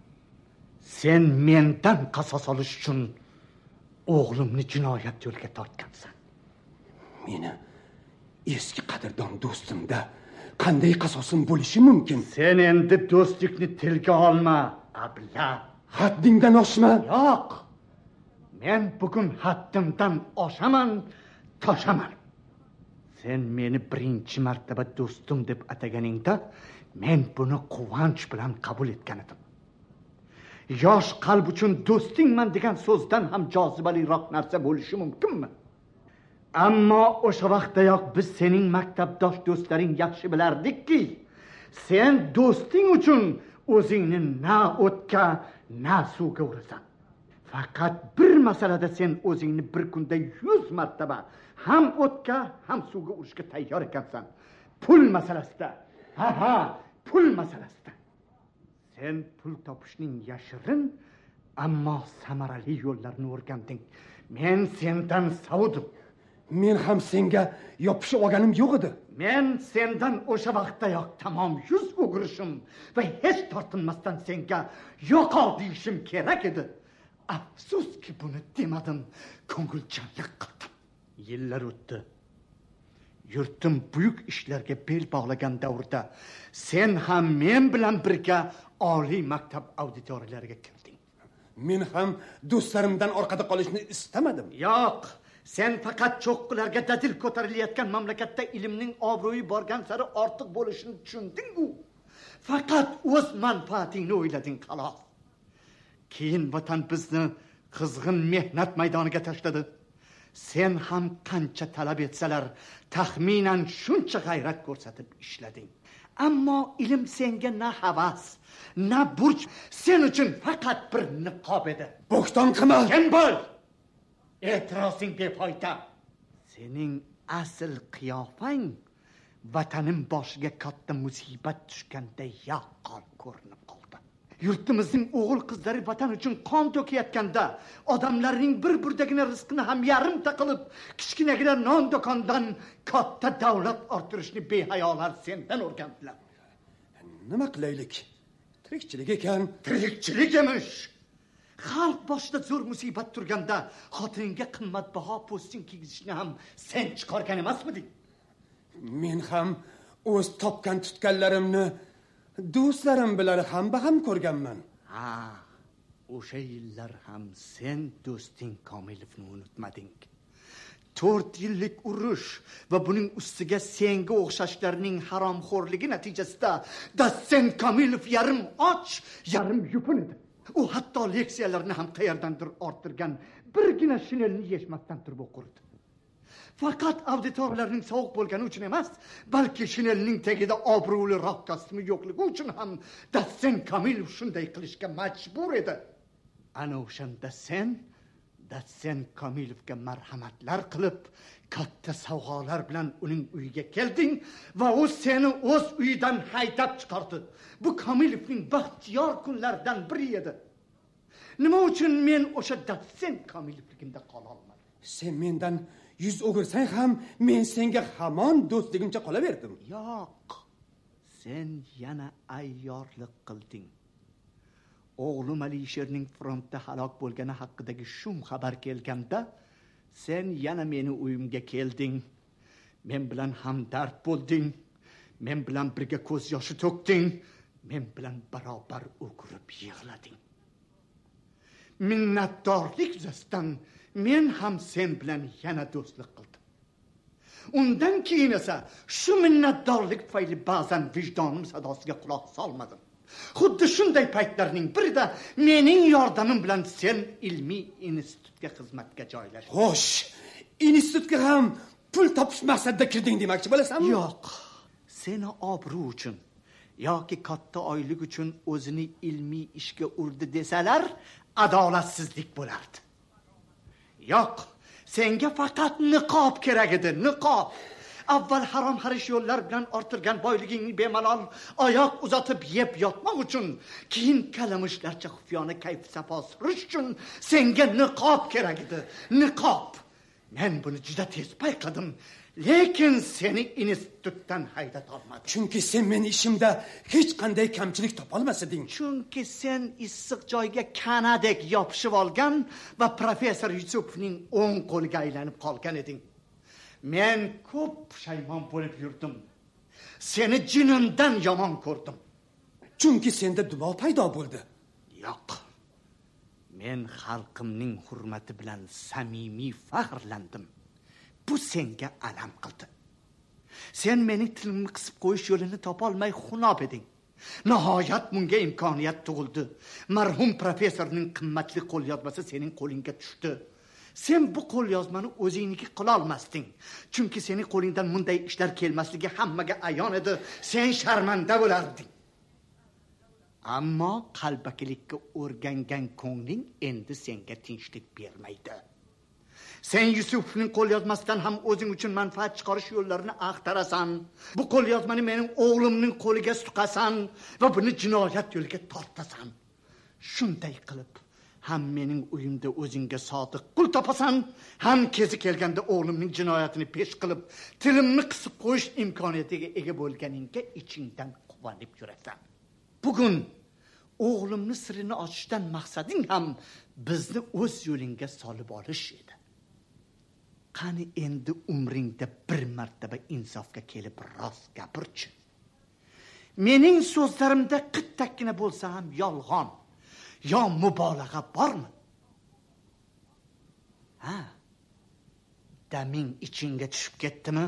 Sen mendan qasos olish uchun o'g'limni jinoyat yo'liga tortgansan. Meni eski qadrdon do'stimda qanday qasosim bo'lishi mumkin? Sen endi do'stlikni tilga olma, abla. Haddingdan oshma. Yo'q. Men bugun haddimdan oshaman, toshaman. Sen meni birinchi martaba do'stim deb ataganingda, men buni quvonch bilan qabul etgan edim. Yosh qalb uchun do'stingman degan so'zdan ham jozibaliroq narsa bo'lishi mumkinmi? Ammo o'sha vaqtdayoq biz sening maktabdosh do'stlaring yaxshi bilardikki, sen do'sting uchun o'zingni na o'tga, na suvga urasan. Faqat bir masalada sen o'zingni bir kunda yuz martaba ham o'tga, ham suvga urishga tayyor ekansan. Pul masalasida. Ha ha, pul masalasida. Sen pul topishning yashirin, ammo samarali yo'llarini o'rganding. Men sendan savudim. Men ham senga yopishib olganim yo'q edi. Men sendan o'sha vaqtdayoq tamom yuz o'girishim va hech tortinmasdan senga yo'qol deyishim kerak edi. Afsuski buni demadim, ko'ngilchanlik qildim. Yillar o'tdi. Yurtim buyuk ishlarga bel bog'lagan davrda sen ham men bilan birga oliy maktab auditoriyalariga kirding. Men ham do'stlarimdan orqada qolishni istamadim. Yo'q, sen faqat cho'qqilarga dadil ko'tarilayotgan mamlakatda ilmning obro'yi borgan sari ortiq bo'lishini tushunding-ku. Faqat o'z manfaatingni o'ylading, xolos. Keyin vatan bizni qizg'in mehnat maydoniga tashladi. Sen ham qancha talab etsalar, taxminan shuncha g'ayrat ko'rsatib ishlading. Ammo ilm senga na havas, na burch, sen uchun faqat bir niqob edi. Bo'xton qilma. Kim bo'l? E'tirozing befoyda. Sening asl qiyofang vatanim boshiga katta musibat tushganda yaqqol ko'rinib qoldi. Yurtimizning o'g'il qizlari vatan uchun qon to'kayotganda, odamlarning bir-birdagina rizqini ham yarimta qilib, kichkinagina non do'kondan katta davlat orttirishni behayolar sendan o'rgandilar. Nima qilaylik? Tirikchilik ekan. Tirikchilik emish. Xalq boshida zo'r musibat turganda, xotiningga qimmatbaho postin kiygizishni ham sen chiqargan emasmiding? Men ham o'z topgan tutganlarimni do'stlarim bilan ham baham ko'rganman. Ha, o'sha yillar ham sen do'sting Komilovni unutmading. to'rt yillik urush va buning ustiga senga o'xshashlarning haromxo'rligi natijasida Dasen Komilov yarim och, yarim yupun edi. U hatto leksiyalarni ham qayerdandir orttirgan, birgina shinelni yechmasdan turib o'qirdi. Faqat auditorlarning sovuq bo'lgani uchun emas, balki shinelning tagida obro'li rock kostyumi yo'qligi uchun ham Dasen Komilov shunday qilishga majbur edi. Ana o'shanda sen Dasen Komilovga marhamatlar qilib, katta sovg'alar bilan uning uyiga kelding va u seni o'z uyidan haydab chiqardi. Bu Komilovning baxtiyor kunlaridan biri edi. Nima uchun men o'sha Dasen Komilovligimda qola olmadim? Sen mendan yuz o'girsang ham, men senga hamon do'stligimcha qolaverdim. Yo'q. Sen yana ayyorlik qilding. O'g'lim Alisherning frontda halok bo'lgani haqidagi shum xabar kelganda, sen yana meni uyimga kelding. Men bilan hamdard bo'lding. Men bilan birga ko'z yoshi to'kding. Men bilan barobar o'kirib yig'lading. Minnatdorlik yuzasidan men ham sen bilan yana do'stlik qildim. Undan keyin esa shu minnatdorlik tufayli ba'zan vijdonim sadosiga quloq solmadim. Xuddi shunday paytlarning birida mening yordamim bilan sen ilmiy institutga xizmatga joylashding. Xo'sh, institutga ham pul topish maqsadida kirding demoqchi bo'lasanmi? Yo'q. Seni obro' uchun yoki katta oylik uchun o'zini ilmiy ishga urdi desalar, adolatsizlik bo'lardi. Yo'q, senga faqat niqob kerak edi, niqob. Avval harom xarish yo'llar bilan orttirgan boyligingni bemalol oyoq uzatib yeb yotmoq uchun, keyin kalamushlarcha xufiyona kayf safo surish uchun senga niqob kerak edi, niqob. Men buni juda tez payqadim, lekin seni institutdan haydata olmadim. Chunki sen meni ishimda hech qanday kamchilik topa olmasading. Chunki sen issiq joyga kanadek yopishib olgan va professor Yusupovning o'ng qo'liga aylanib qolgan eding. Men ko'p pushaymon bo'lib yurdim. Seni jinimdan yomon ko'rdim. Chunki senda duo paydo bo'ldi. Yo'q. Men xalqimning hurmati bilan samimiy faxrlandim. Bu senga alam qildi. Sen mening tilimni qisib qo'yish yo'lini topa olmay xunob eding. Nihoyat bunga imkoniyat tug'ildi. Marhum professorning qimmatli qo'lyozmasi sening qo'lingga tushdi. Sen bu qo'lyozmani o'zingniki qila olmasding. Chunki sening qo'lingdan bunday ishlar kelmasligi hammaga ayon edi. Sen sharmanda bo'larding. Ammo qalbakilikka o'rgangan ko'ngling endi senga tinchlik bermaydi. Sen Yusupovning qo'lyozmasidan ham o'zing uchun manfaat chiqarish yo'llarini axtarasan. Bu qo'lyozmani mening o'g'limning qo'liga suqasan va buni jinoyat yo'liga tortasan. Shunday qilib ham mening uyimda o'zingga sodiq qul topasan, ham kezi kelganda o'g'limning jinoyatini pesh qilib, tilimni qisib qo'yish imkoniyatiga ega bo'lganingga ichingdan quvonib yurasan. Bugun o'g'limni sirini ochishdan maqsading ham bizni o'z yo'lingga solib olish edi. Qani endi umringda bir martaba insofga kelib rost gapirchi. Mening so'zlarimda qittakkina bo'lsa ham yolg'on yo mubolag'a bormi? Ha? Daming ichingga tushib ketdimi?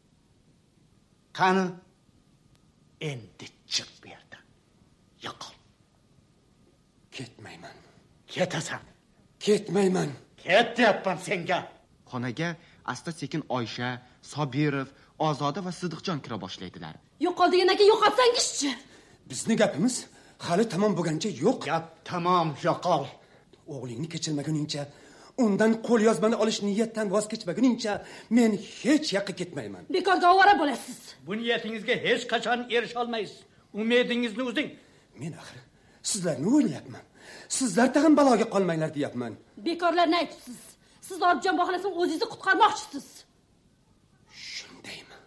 Qani endi chiq bu yerdan. Yo'qol. Ketmayman. Ketasan. Ketmayman. Ketyapman senga. Xonaga asta sekin Oysha, Sobirov, Ozoda va Sidiqjon kira boshlaydilar. Yo'qol degan aka yo'qolsangizchi. Bizning gapimiz hali tamom bo'lgancha yo'q. Gap tamom, yo'qol. O'g'lingni kechirmaguningcha, undan qo'l yozmani olish niyatdan voz kechmaguningcha men hech yoqqa ketmayman. Bekorga ovora bo'lasiz. Bu niyatingizga hech qachon erisha olmaysiz. Umidingizni uzing. Men axir sizlarni o'ylayapman. Sizlar tag'in baloga qolmanglar deyapman. Bekorlarni aytibsiz. Siz Orifjon boxalasini o'zingizni qutqarmoqchisiz. Shundaymi?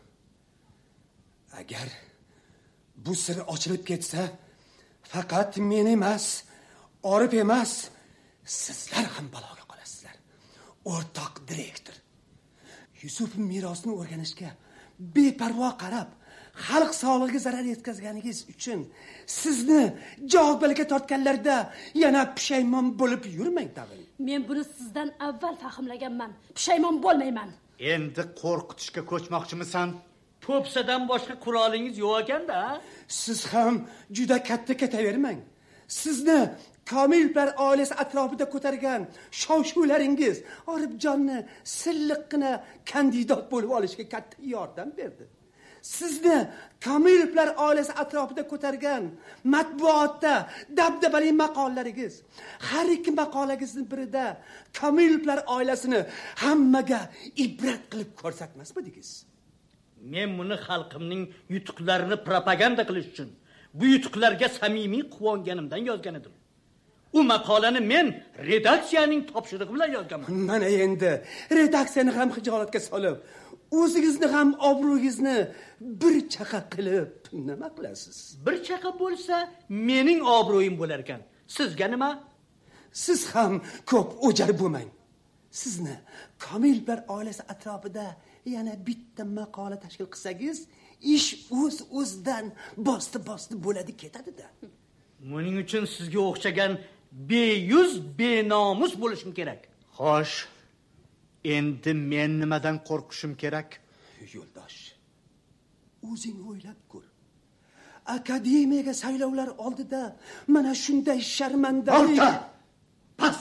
Agar bu sir ochilib ketsa, faqat men emas, Orif emas, sizlar ham baloga qolasizlar. O'rtoq direktor. Yusuf merosini o'rganishga beparvo qarab, xalq sog'lig'iga zarar yetkazganingiz uchun sizni javobgarlikka tortganlarda yana pushaymon bo'lib yurmang tag'in. Men buni sizdan avval fahmlaganman. Pushaymon bo'lmayman. Endi qo'rqitishga ko'chmoqchimisan? Po'pisadan boshqa qurolingiz yo'q ekanda. Siz ham juda katta ketavermang. Sizni Komilovlar oilasi atrofida ko'targan shov-shuvlaringiz Orifjonni silliqqina kandidat bo'lib olishga katta yordam berdi. Sizni Komilovlar oilasi atrofida ko'targan matbuotda dabdabali maqolalaringiz, har ikki maqolangizning birida Komilovlar oilasini hammaga ibrat qilib ko'rsatmasmidingiz? Men buni xalqimning yutuqlarini propaganda qilish uchun, bu yutuqlarga samimiy quvonganimdan yozgan edim. U maqolani men redaksiyaning topshirig'i bilan yozganman. Mana endi redaksiyani ham xijolatga solib, o'zingizni ham obro'yingizni bir chaqa qilib nima qilasiz? Bir chaqa bo'lsa, mening obro'yim bo'lar ekan. Sizga nima? Siz ham ko'p o'jar bo'lmang. Sizni Komilovlar oilasi atrofida yana bitta maqola tashkil qilsangiz, ish o'z o'zidan bosti-bosti bo'ladi ketadi-da. Buning uchun sizga o'xshagan beyuz, benomus bo'lishim kerak. Xo'sh, endi men nimadan qo'rqishim kerak? Yo'ldosh, o'zing o'ylab ko'r. Akademiyaga saylovlar oldida mana shunday sharmandalik. Orta! Pas!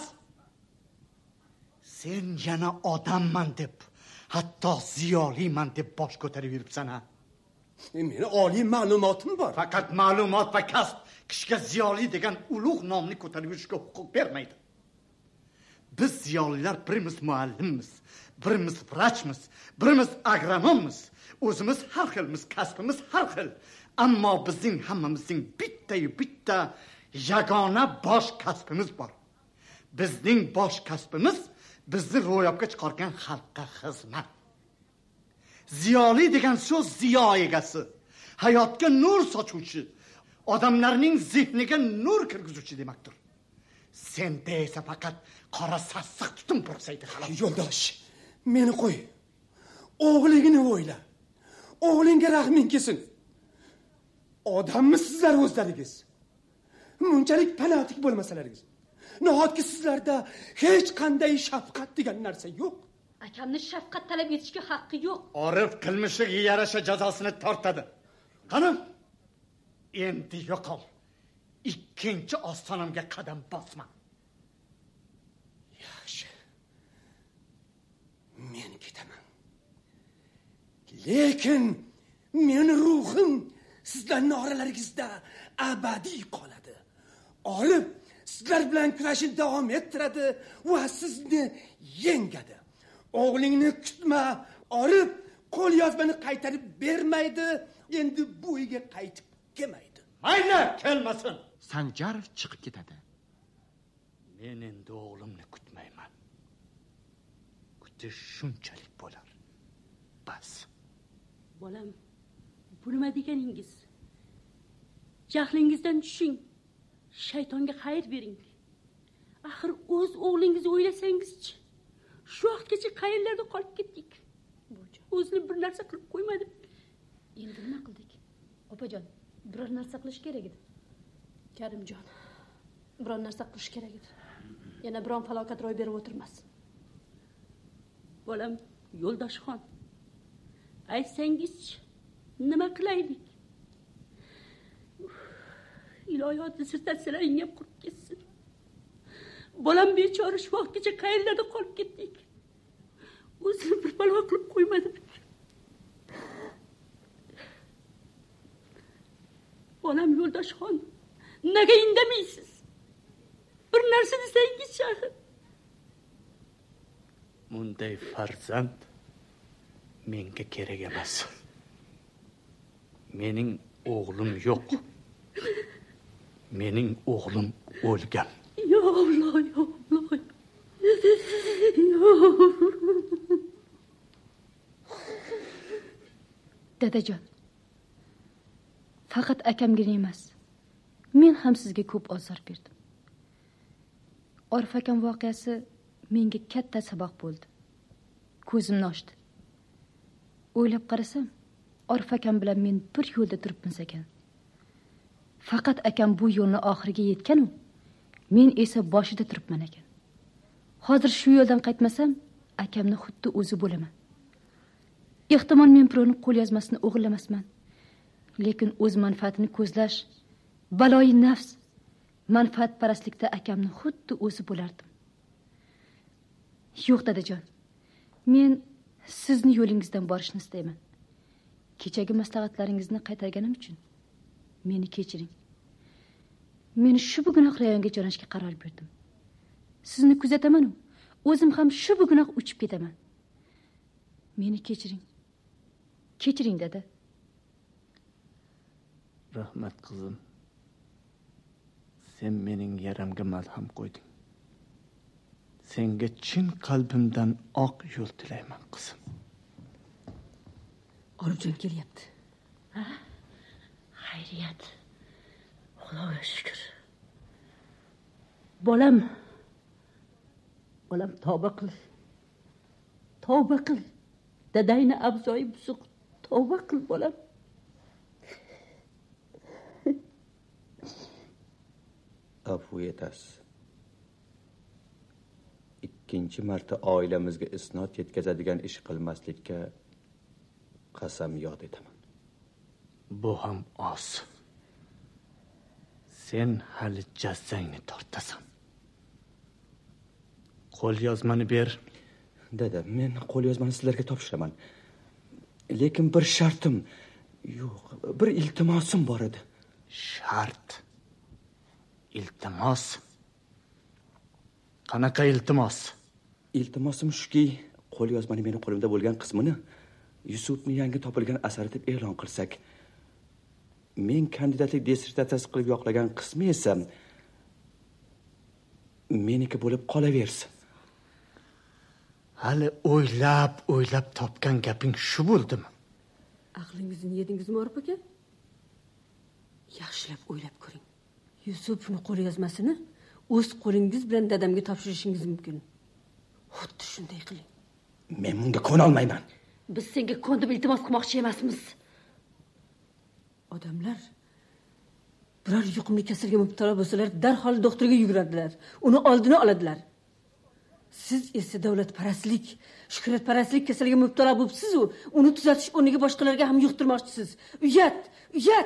Sen yana odamman deb, hatto ziyoliman deb bosh ko'tarib yuribsan ha? Meni oliy ma'lumotim bor. Faqat ma'lumot va kasb kishiga ziyoli degan ulug' nomni ko'tarib yurishga huquq bermaydi. Biz ziyolilar birimiz muallimmiz, birimiz vrachmiz, birimiz agronommiz. O'zimiz har xilmiz, kasbimiz har xil. Ammo bizning hammamizning bitta-yu bitta yagona bosh kasbimiz bor. Bizning bosh kasbimiz bizni ro'yobga chiqargan xalqqa xizmat. Ziyoli degan so'z ziyo egasi, hayotga nur sochuvchi, odamlarning zehniga nur kirgizuvchi demakdir. Senda esa faqat qora sassiq tutum bo'lsaydi xolos. Yo'ldosh, meni qo'y. O'g'lingni o'yla. O'g'lingga rahming kelsin. Odammisizlar o'zlaringiz. Munchalik fanatik bo'lmasalaringiz. Nahotki sizlarda hech qanday shafqat degan narsa yo'q. Akamni shafqat talab etishga haqqi yo'q. Orif qilmishiga yarasha jazosini tortadi. Qani? Endi yo'qol. Ikkinchi ostonamga qadam bosma. Yaxshi. Men ketaman. Lekin men ruhim sizlarning oralaringizda abadiy qoladi. Olib sizlar bilan kurashni davom ettiradi va sizni yengadi. O'g'lingni kutma, Orif qo'l yozmani qaytarib bermaydi, endi bu uyga qaytib kelmaydi. Mayli, kelmasin. Sanjarov chiqib ketadi. Men endi o'g'limni kutmayman. Kutish shunchalik bo'lar. Bas. Bolam, bu nima deganingiz? Jahlingizdan tushing. Shaytonga xayr bering. Axir o'z o'g'lingizni o'ylasangiz-chi. Shu vaqtgacha qayerlarda qolib ketdik? O'zini bir narsa qilib qo'ymadim. Endi nima qildik? Opajon, biror narsa qilish kerak edi. Karimjon, biror narsa qilish kerak edi. Yana biron falokat ro'y berib o'tirmas. Bolam, Yo'ldoshxon, aytsangiz-chi, nima qilaylik? Iloyot dissertatsiyalaring ham qurib ketsin. bolam bechora shu vaqtgacha qayerlarda qolib ketdik. O'zini bir balo qilib qo'ymadimi? Bolam Yo'ldoshxon, nega indamaysiz? Bir narsa desangiz shahid. Bunday farzand menga kerak emas. Mening o'g'lim yo'q. Mening o'g'lim o'lgan. Ya Allah, ya Allah. Dadajon, faqat akamgina emas, men ham sizga ko'p ozor berdim. Orif akam voqeasi menga katta saboq bo'ldi. Ko'zimni ochdi. O'ylab qarasam, Orif akam bilan men bir yo'lda turibmiz ekan. Faqat akam bu yo'lni oxiriga yetgan-u, men esa boshida turibman ekan. Hozir shu yo'ldan qaytmasam, akamni xuddi o'zi bo'laman. Ehtimol men birovning qo'lyozmasini o'g'irlamasman, lekin o'z manfaatini ko'zlash, baloyi nafs, manfaatparastlikda akamni xuddi o'zi bo'lardim. Yo'q dadajon, men sizni yo'lingizdan borishni istayman. Kechagi maslahatlaringizni qaytarganim uchun meni kechiring. Men shu bugunoq rayonga jo'nashga qaror berdim. Sizni kuzataman, o'zim ham shu bugunoq uchib ketaman. Meni kechiring. Kechiring dada. Rahmat qizim. Sen mening yaramga malham qo'yding. Senga chin qalbimdan oq yo'l tilayman qizim. Orifjon kelyapti. Ha? Xayriyat. Xudoga shukr. Bolam. Bolam tavba qil. Tavba qil. Dadayni abzoyi buzuq. Tavba qil bolam. Afu etasiz. Ikkinchi marta oilamizga isnot yetkazadigan ish qilmaslikka qasam yod etaman. Bu ham oz. Sen hali jazzangni tortasan. Qo'lyozmani ber. Dada, men qo'lyozmani sizlarga topshiraman. Lekin bir shartim, yo'q, bir iltimosim bor edi. Shart. Iltimos. Qanaqa iltimos? Iltimosim shuki, qo'lyozmani meni qo'limda bo'lgan qismini Yusufning yangi topilgan asari deb e'lon qilsak, men kandidatlik dissertatsiyasi qilib yoqlagan qismi esa meniki bo'lib qolaversin. Hali o'ylab, o'ylab topgan gaping shu bo'ldimi? Aqlingizni yedingizmi, Orif aka? Yaxshilab o'ylab ko'ring. Yusufning qo'lyozmasini o'z qo'lingiz bilan dadamga topshirishingiz mumkin. Xuddi shunday qiling. Men bunga ko'na olmayman. Biz senga ko'ndib iltimos qilmoqchi emasmiz. Odamlar biror yuqumli kasalga mubtalo bo'lsalar, darhol doktorga yuguradilar. Uni oldini oladilar. Siz esa davlatparastlik, shuhratparastlik kasaliga mubtalo bo'libsiz-u, uni tuzatish o'rniga boshqalarga ham yuqtirmoqchisiz. Uyat, uyat.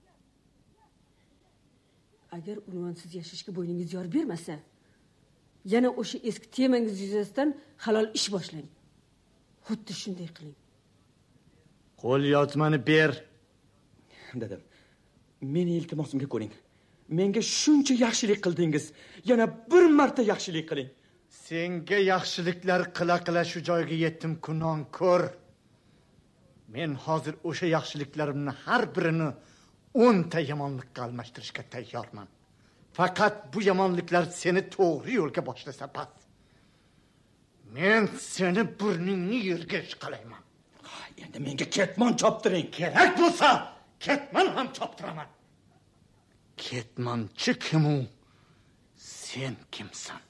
Agar unvonsiz yashashga bo'yningiz yor bermasa, yana o'sha eski temangiz yuzasidan halol ish boshlang. Xuddi shunday qiling. Qo'lyozmani ber. Dadam, meni iltimosimga ko'ring. Menga shuncha yaxshilik qildingiz, yana bir marta yaxshilik qiling. Senga yaxshiliklar qila-qila shu joyga yetdim, kunon ko'r. Men hozir o'sha yaxshiliklarimni har birini o'nta yomonlikqa almashtirishga tayyorman. Faqat bu yomonliklar seni to'g'ri yo'lga boshlasa bas. Men seni burningni yerga ishqalayman. Endi menga ketmon choptiring. Kerak bo'lsa, ketmon ham choptiraman. Ketmonchi kim u? Sen kimsan?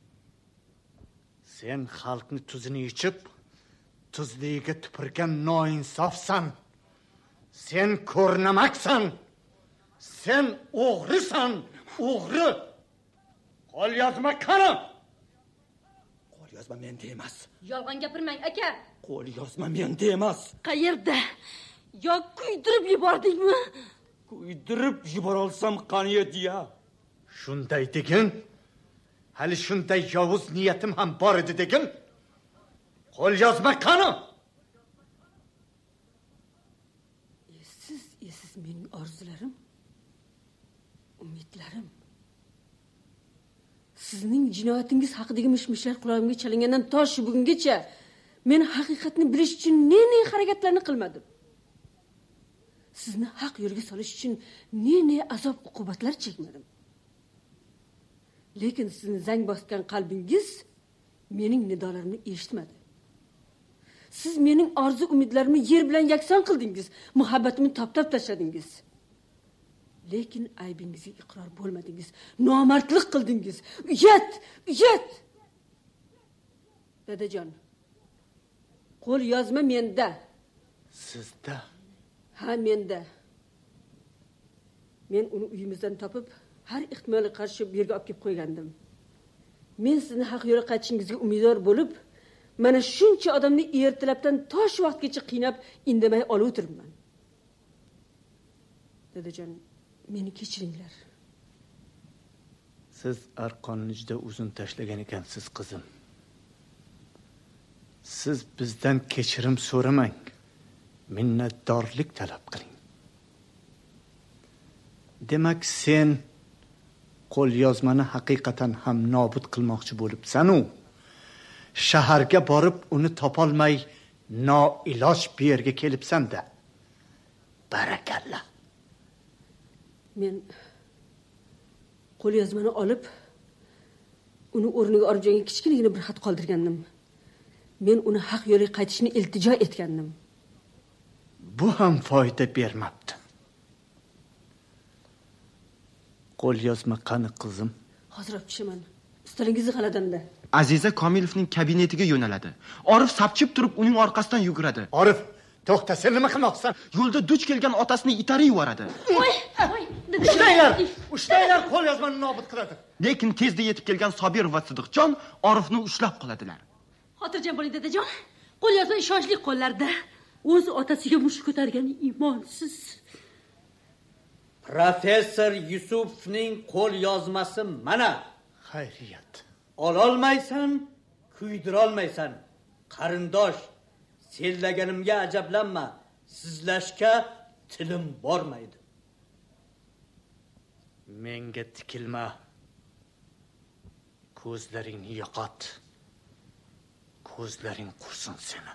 Sen xalqni tuzini ichib, tuzligiga tupurgan noinsofsan. Sen ko'rnamaksan. Sen o'g'risan, o'g'ri. Qo'lyozma qani? Qo'lyozma menda emas. Yolg'on gapirmang, aka. Qo'lyozma menda emas. Qayerda? Yo kuydirib yubordingmi? Kuydirib yubora olsam qani edi-ya. Shunday degin, hali shunday yovuz niyatim ham bor edi degin. Qo'l yozma qani? Siz, siz mening orzularim, umidlarim. Sizning jinoyatingiz haqidagi mish-mishlar qulog'imga chalingandan to shu bugungacha men haqiqatni bilish uchun ne-ne harakatlarni qilmadim. Sizni haq yo'lga solish uchun ne-ne azob uqubatlar chekmadim. Lekin sizning zang bosgan qalbingiz mening nidolarimni eshitmadi. Siz mening orzu umidlarimni yer bilan yakson qildingiz, muhabbatimni toptab tashladingiz. Lekin aybingizga iqror bo'lmadingiz, nomardlik qildingiz. Uyat, uyat. Dadajon, qo'l yozma menda. Sizda? Ha, menda. Men uni uyimizdan topib, har ehtimolga qarshi bu yerga olib kelib qo'ygandim. Men sizni haq yo'lga qaytishingizga umidvor bo'lib, mana shuncha odamni ertalabdan to shu vaqtgacha qiynab, indamay olib o'tiribman. Dadajon, meni kechiringlar. Siz arqonni juda uzun tashlagan ekansiz, qizim. Siz bizdan kechirim so'ramang, minnatdorlik talab qiling. Demak, sen qo'l yozmani haqiqatan ham nobud qilmoqchi bo'libsan-u. Shaharga borib uni topolmay noiloj bu yerga kelibsan-da. Barakalla. Men qo'l yozmani olib, uni o'rniga olib joyga kichkinagina bir xat qoldirgandim. Men uni haq yo'lga qaytishni iltijo etgandim. Bu ham foyda bermabdi. Qo'l yozma qani, qizim? Hozir olib tushaman. Ustolingizni g'aladanda. Aziza Komilovning kabinetiga yo'naladi. Orif sapchib turib uning orqasidan yuguradi. Orif, to'xta, sen nima qilmoqsan? Yo'lda duch kelgan otasini itarib yuboradi. Voy, voy, ushlanglar, ushlanglar, qo'l yozmani nobud qiladi. Lekin tezda yetib kelgan Sobir va Sidiqjon Orifni ushlab qoladilar. Xotirjam bo'ling dadajon. Qo'l yozma ishonchli qo'llarda. O'z otasiga mushuk ko'targan imonsiz. Professor Yusufning qo'l yozmasi mana. Xayriyat. Ololmaysan, kuydirolmaysan. Qarindosh, sellaganimga ajablanma. Sizlashga tilim bormaydi. Menga tikilma. Ko'zlaringni yo'qot. Ko'zlaring qursin seni.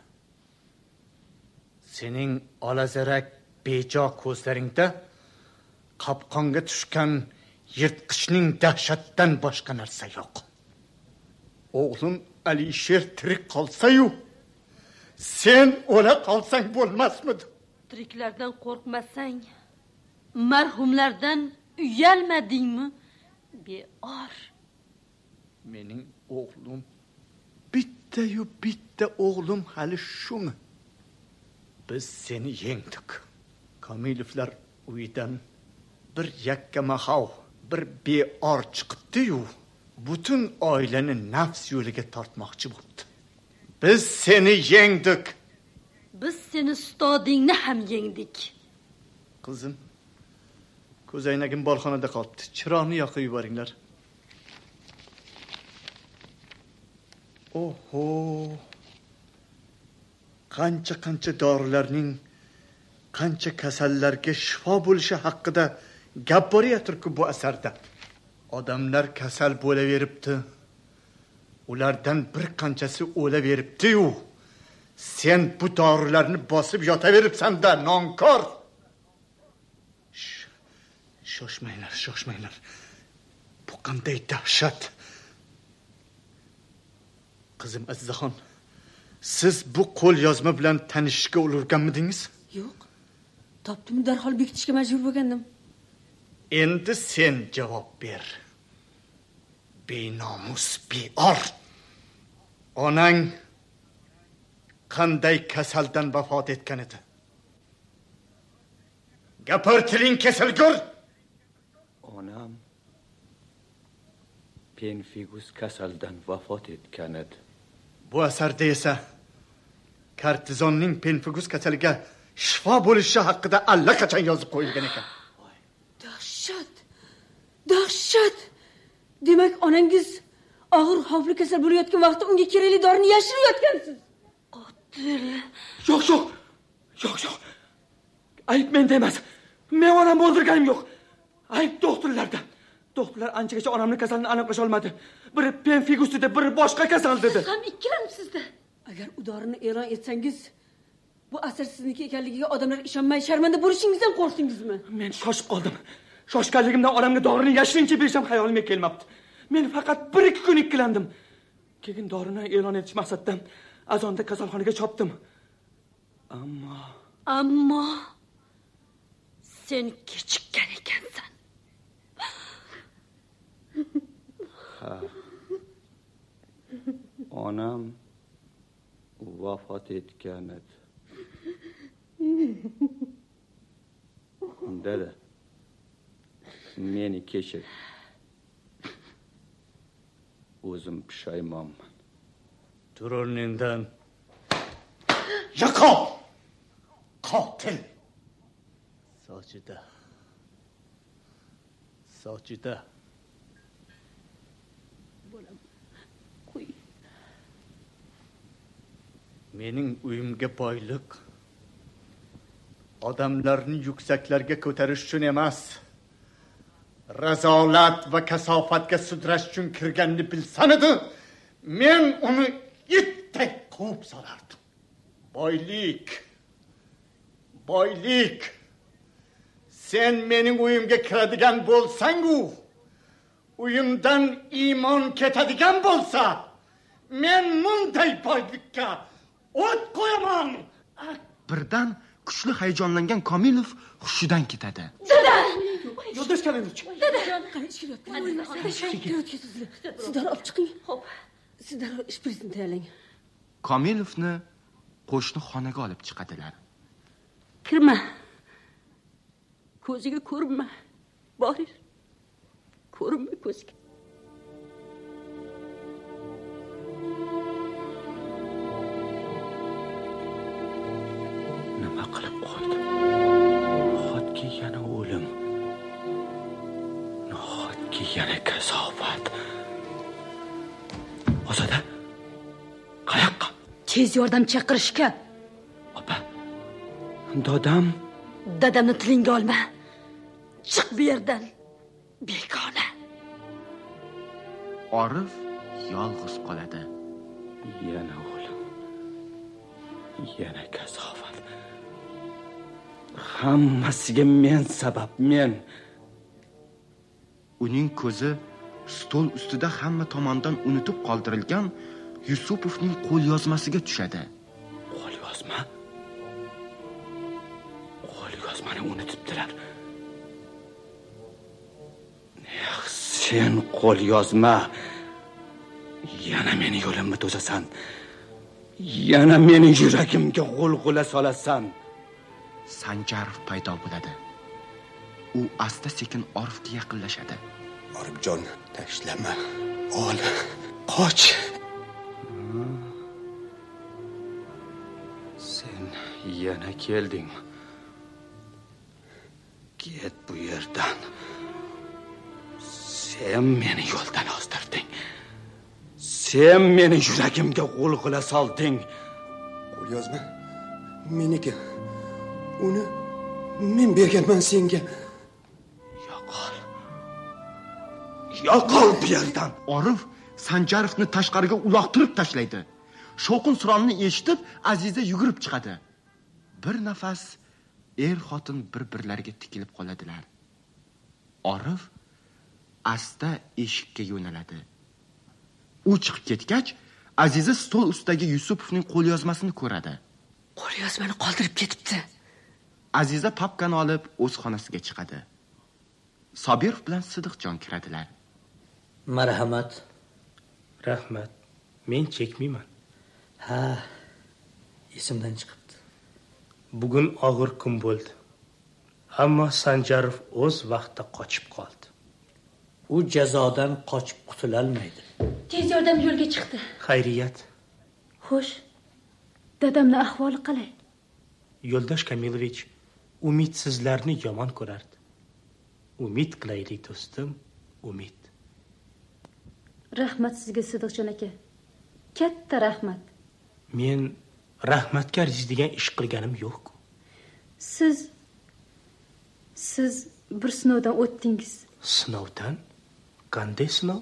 Sening olazarak bejo ko'zlaringda qopqonga tushgan yirtqichning dahshatdan boshqa narsa yo'q. O'g'lim Alisher tirik qolsa-yu, sen o'la qolsang bo'lmasmidi? Tiriklardan qo'rqmasang, marhumlardan uyalmadingmi? Beor. Mening o'g'lim bitta-yu bitta o'g'lim hali shumi? Biz seni yengdik. Komilovlar uyidan bir yakka mahov, bir beor chiqibdi-yu, butun oilani nafs yo'liga tortmoqchi bo'ldi. Biz seni yengdik. Biz seni ustodingni ham yengdik. Qizim, ko'zoynagim bolxonada qolibdi. Chiroqni yoqib yuboringlar. Oho. Qancha-qancha dorilarning qancha kasallarga shifo bo'lishi haqida gap boryapti-ku bu asarda. Odamlar kasal bo'laveribdi. Ulardan bir qanchasi o'laveribdi-yu. Sen bu dorilarni bosib yotaveribsan-da, nonkor. Shoshmanglar, shoshmanglar. Bu qanday dahshat. Qizim Azizaxon, siz bu qo'l yozma bilan tanishishga ulgurganmidingiz? Yo'q. Topdim, darhol bekitishga majbur bo'lgandim. Endi sen javob ber. Benomus, beor. Onang qanday kasaldan vafot etgan edi? Gapir, tiling kesilgur. Onam Penfigus kasaldan vafot etgan edi. Bu asarda esa Kartizonning Penfigus kasaliga shifo bo'lishi haqida allaqachon yozib qo'yilgan ekan. Dahshat. Dahshat. Demak, onangiz og'ir xavfli kasal bo'layotgan vaqtda unga kerakli dorini yashirayotgansiz. Qotil. Yo'q, yo'q. Yo'q, yo'q. Ayb menda emas. Men onamni o'ldirganim yo'q. Ayb doktorlarda. Doktorlar anchagacha onamning kasalini aniqlasha olmadi. Biri pemfigus dedi, biri boshqa kasal dedi. Ham ikkilamsizda. Agar u dorini e'lon etsangiz, bu asar sizniki ekanligiga odamlar ishonmay sharmanda bo'lishingizdan qo'rqdingizmi? Men shoshib qoldim. Shoshganligimdan onamga dorini yashirincha berishim hayolimga kelmabdi. Men faqat bir ikki kun ikkilandim. Keyin dorini e'lon etish maqsadida azonda kasalxonaga chopdim. Ammo Ammo sen kechikkan ekansan. Ha. Onam vafot etgan edi. Unda-da meni kechir. O'zim pushaymonman. Tur o'rningdan. Yakob! Qotil! Sochida. Sochida. Bo'lam. Qo'y. Mening uyimga boylik odamlarni yuksaklarga ko'tarish uchun emas, razolat va kasofatga sudrash uchun kirganini bilsam edi, men uni itdek quvib solardim. Boylik, boylik. Sen mening uyimga kiradigan bo'lsang-u, uyimdan iymon ketadigan bo'lsa, men bunday boylikka o't qo'yaman. Birdan kuchli hayajonlangan Komilov hushidan ketadi. Dada! Yo'ldosh Komilov. Dada! Sizlar olib chiqing. Xo'p. Sizlar shprisni tayyorlang. Komilovni qo'shni xonaga olib chiqadilar. Kirma. Ko'ziga ko'rinma. Borir. Ko'rinma ko'ziga. Nima qilib qo'ydim? Nahotki yana o'lim. Nahotki yana kasofat. Ozoda. Qayoqqa? Tez yordam chaqirishga. Opa. Dadam. Dadamni tilingga olma. Chiq bu yerdan. Begona. Orif yolg'iz qoladi. Yana o'lim. Yana kasofat. Hammasiga men sabab, men. Uning ko'zi stol ustida hamma tomonidan unutib qoldirilgan Yusupovning qo'lyozmasiga tushadi. Qo'lyozma? Qo'lyozmani unutibdilar. Sen qo'lyozma. Yana meni yo'limni to'sasan. Yana meni yuragimga g'ulg'ula solasan. Sanjarov paydo bo'ladi. U asta sekin Orifga yaqinlashadi. Orifjon, tashlama. Ol, qoch. Sen yana kelding. Ket bu yerdan. Sen meni yo'ldan ozdirding. Sen meni yuragimga g'ulg'ula solding. Qo'lyozma meniki. Uni men berganman senga. Yo'qol. Yo'qol bu yerdan. Orif Sanjarovni tashqariga uloqtirib tashlaydi. Shovqin suronni eshitib, Aziza yugurib chiqadi. Bir nafas er xotin bir-birlariga tikilib qoladilar. Orif asta eshikka yo'naladi. U chiqib ketgach, Aziza stol ustidagi Yusupovning qo'lyozmasini ko'radi. Qo'lyozmani qoldirib ketibdi. Aziza papkani olib o'z xonasiga chiqadi. Sobirov bilan Sidiqjon kiradilar. Marhamat. Rahmat. Men chekmayman. Ha, esimdan chiqibdi. Bugun og'ir kun bo'ldi. Ammo Sanjarov o'z vaqtida qochib qoldi. U jazodan qochib qutula olmaydi. Tez yordam yo'lga chiqdi. Xayriyat. Xo'sh, dadamning ahvoli qalay? Yo'ldosh Kamilovich, umid sizlarni yomon ko'rardi. Umid qilaylik do'stim, umid. Rahmat sizga, Sidiqjon aka. Katta rahmat. Men rahmatga arziydigan ish qilganim yo'q. Siz siz bir sinovdan o'tdingiz. Sinovdan? Qanday sinov?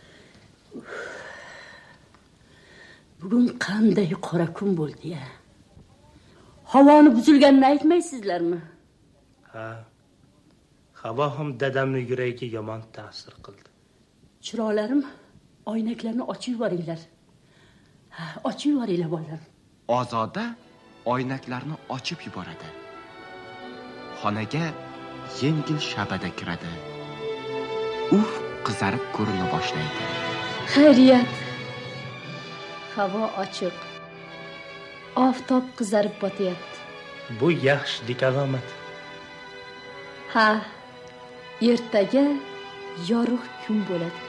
Bugun qanday qora kun bo'ldi-ya. Havoni buzilganini aytmaysizlarmi? Ha. Havo ham dadamning yuragiga yomon ta'sir qildi. Chiroqlarim, oynaklarni ochib yuboringlar. Ha, ochib yuboringlar bolalar. Ozoda oynaklarni ochib yuboradi. Xonaga yengil shabada kiradi. Uf, qizarib ko'rina boshlaydi. Xayriyat. Havo ochiq. Oftob qizarib botyapti. Bu yaxshilik alomat. Ha, ertaga yorug' kun bo'ladi.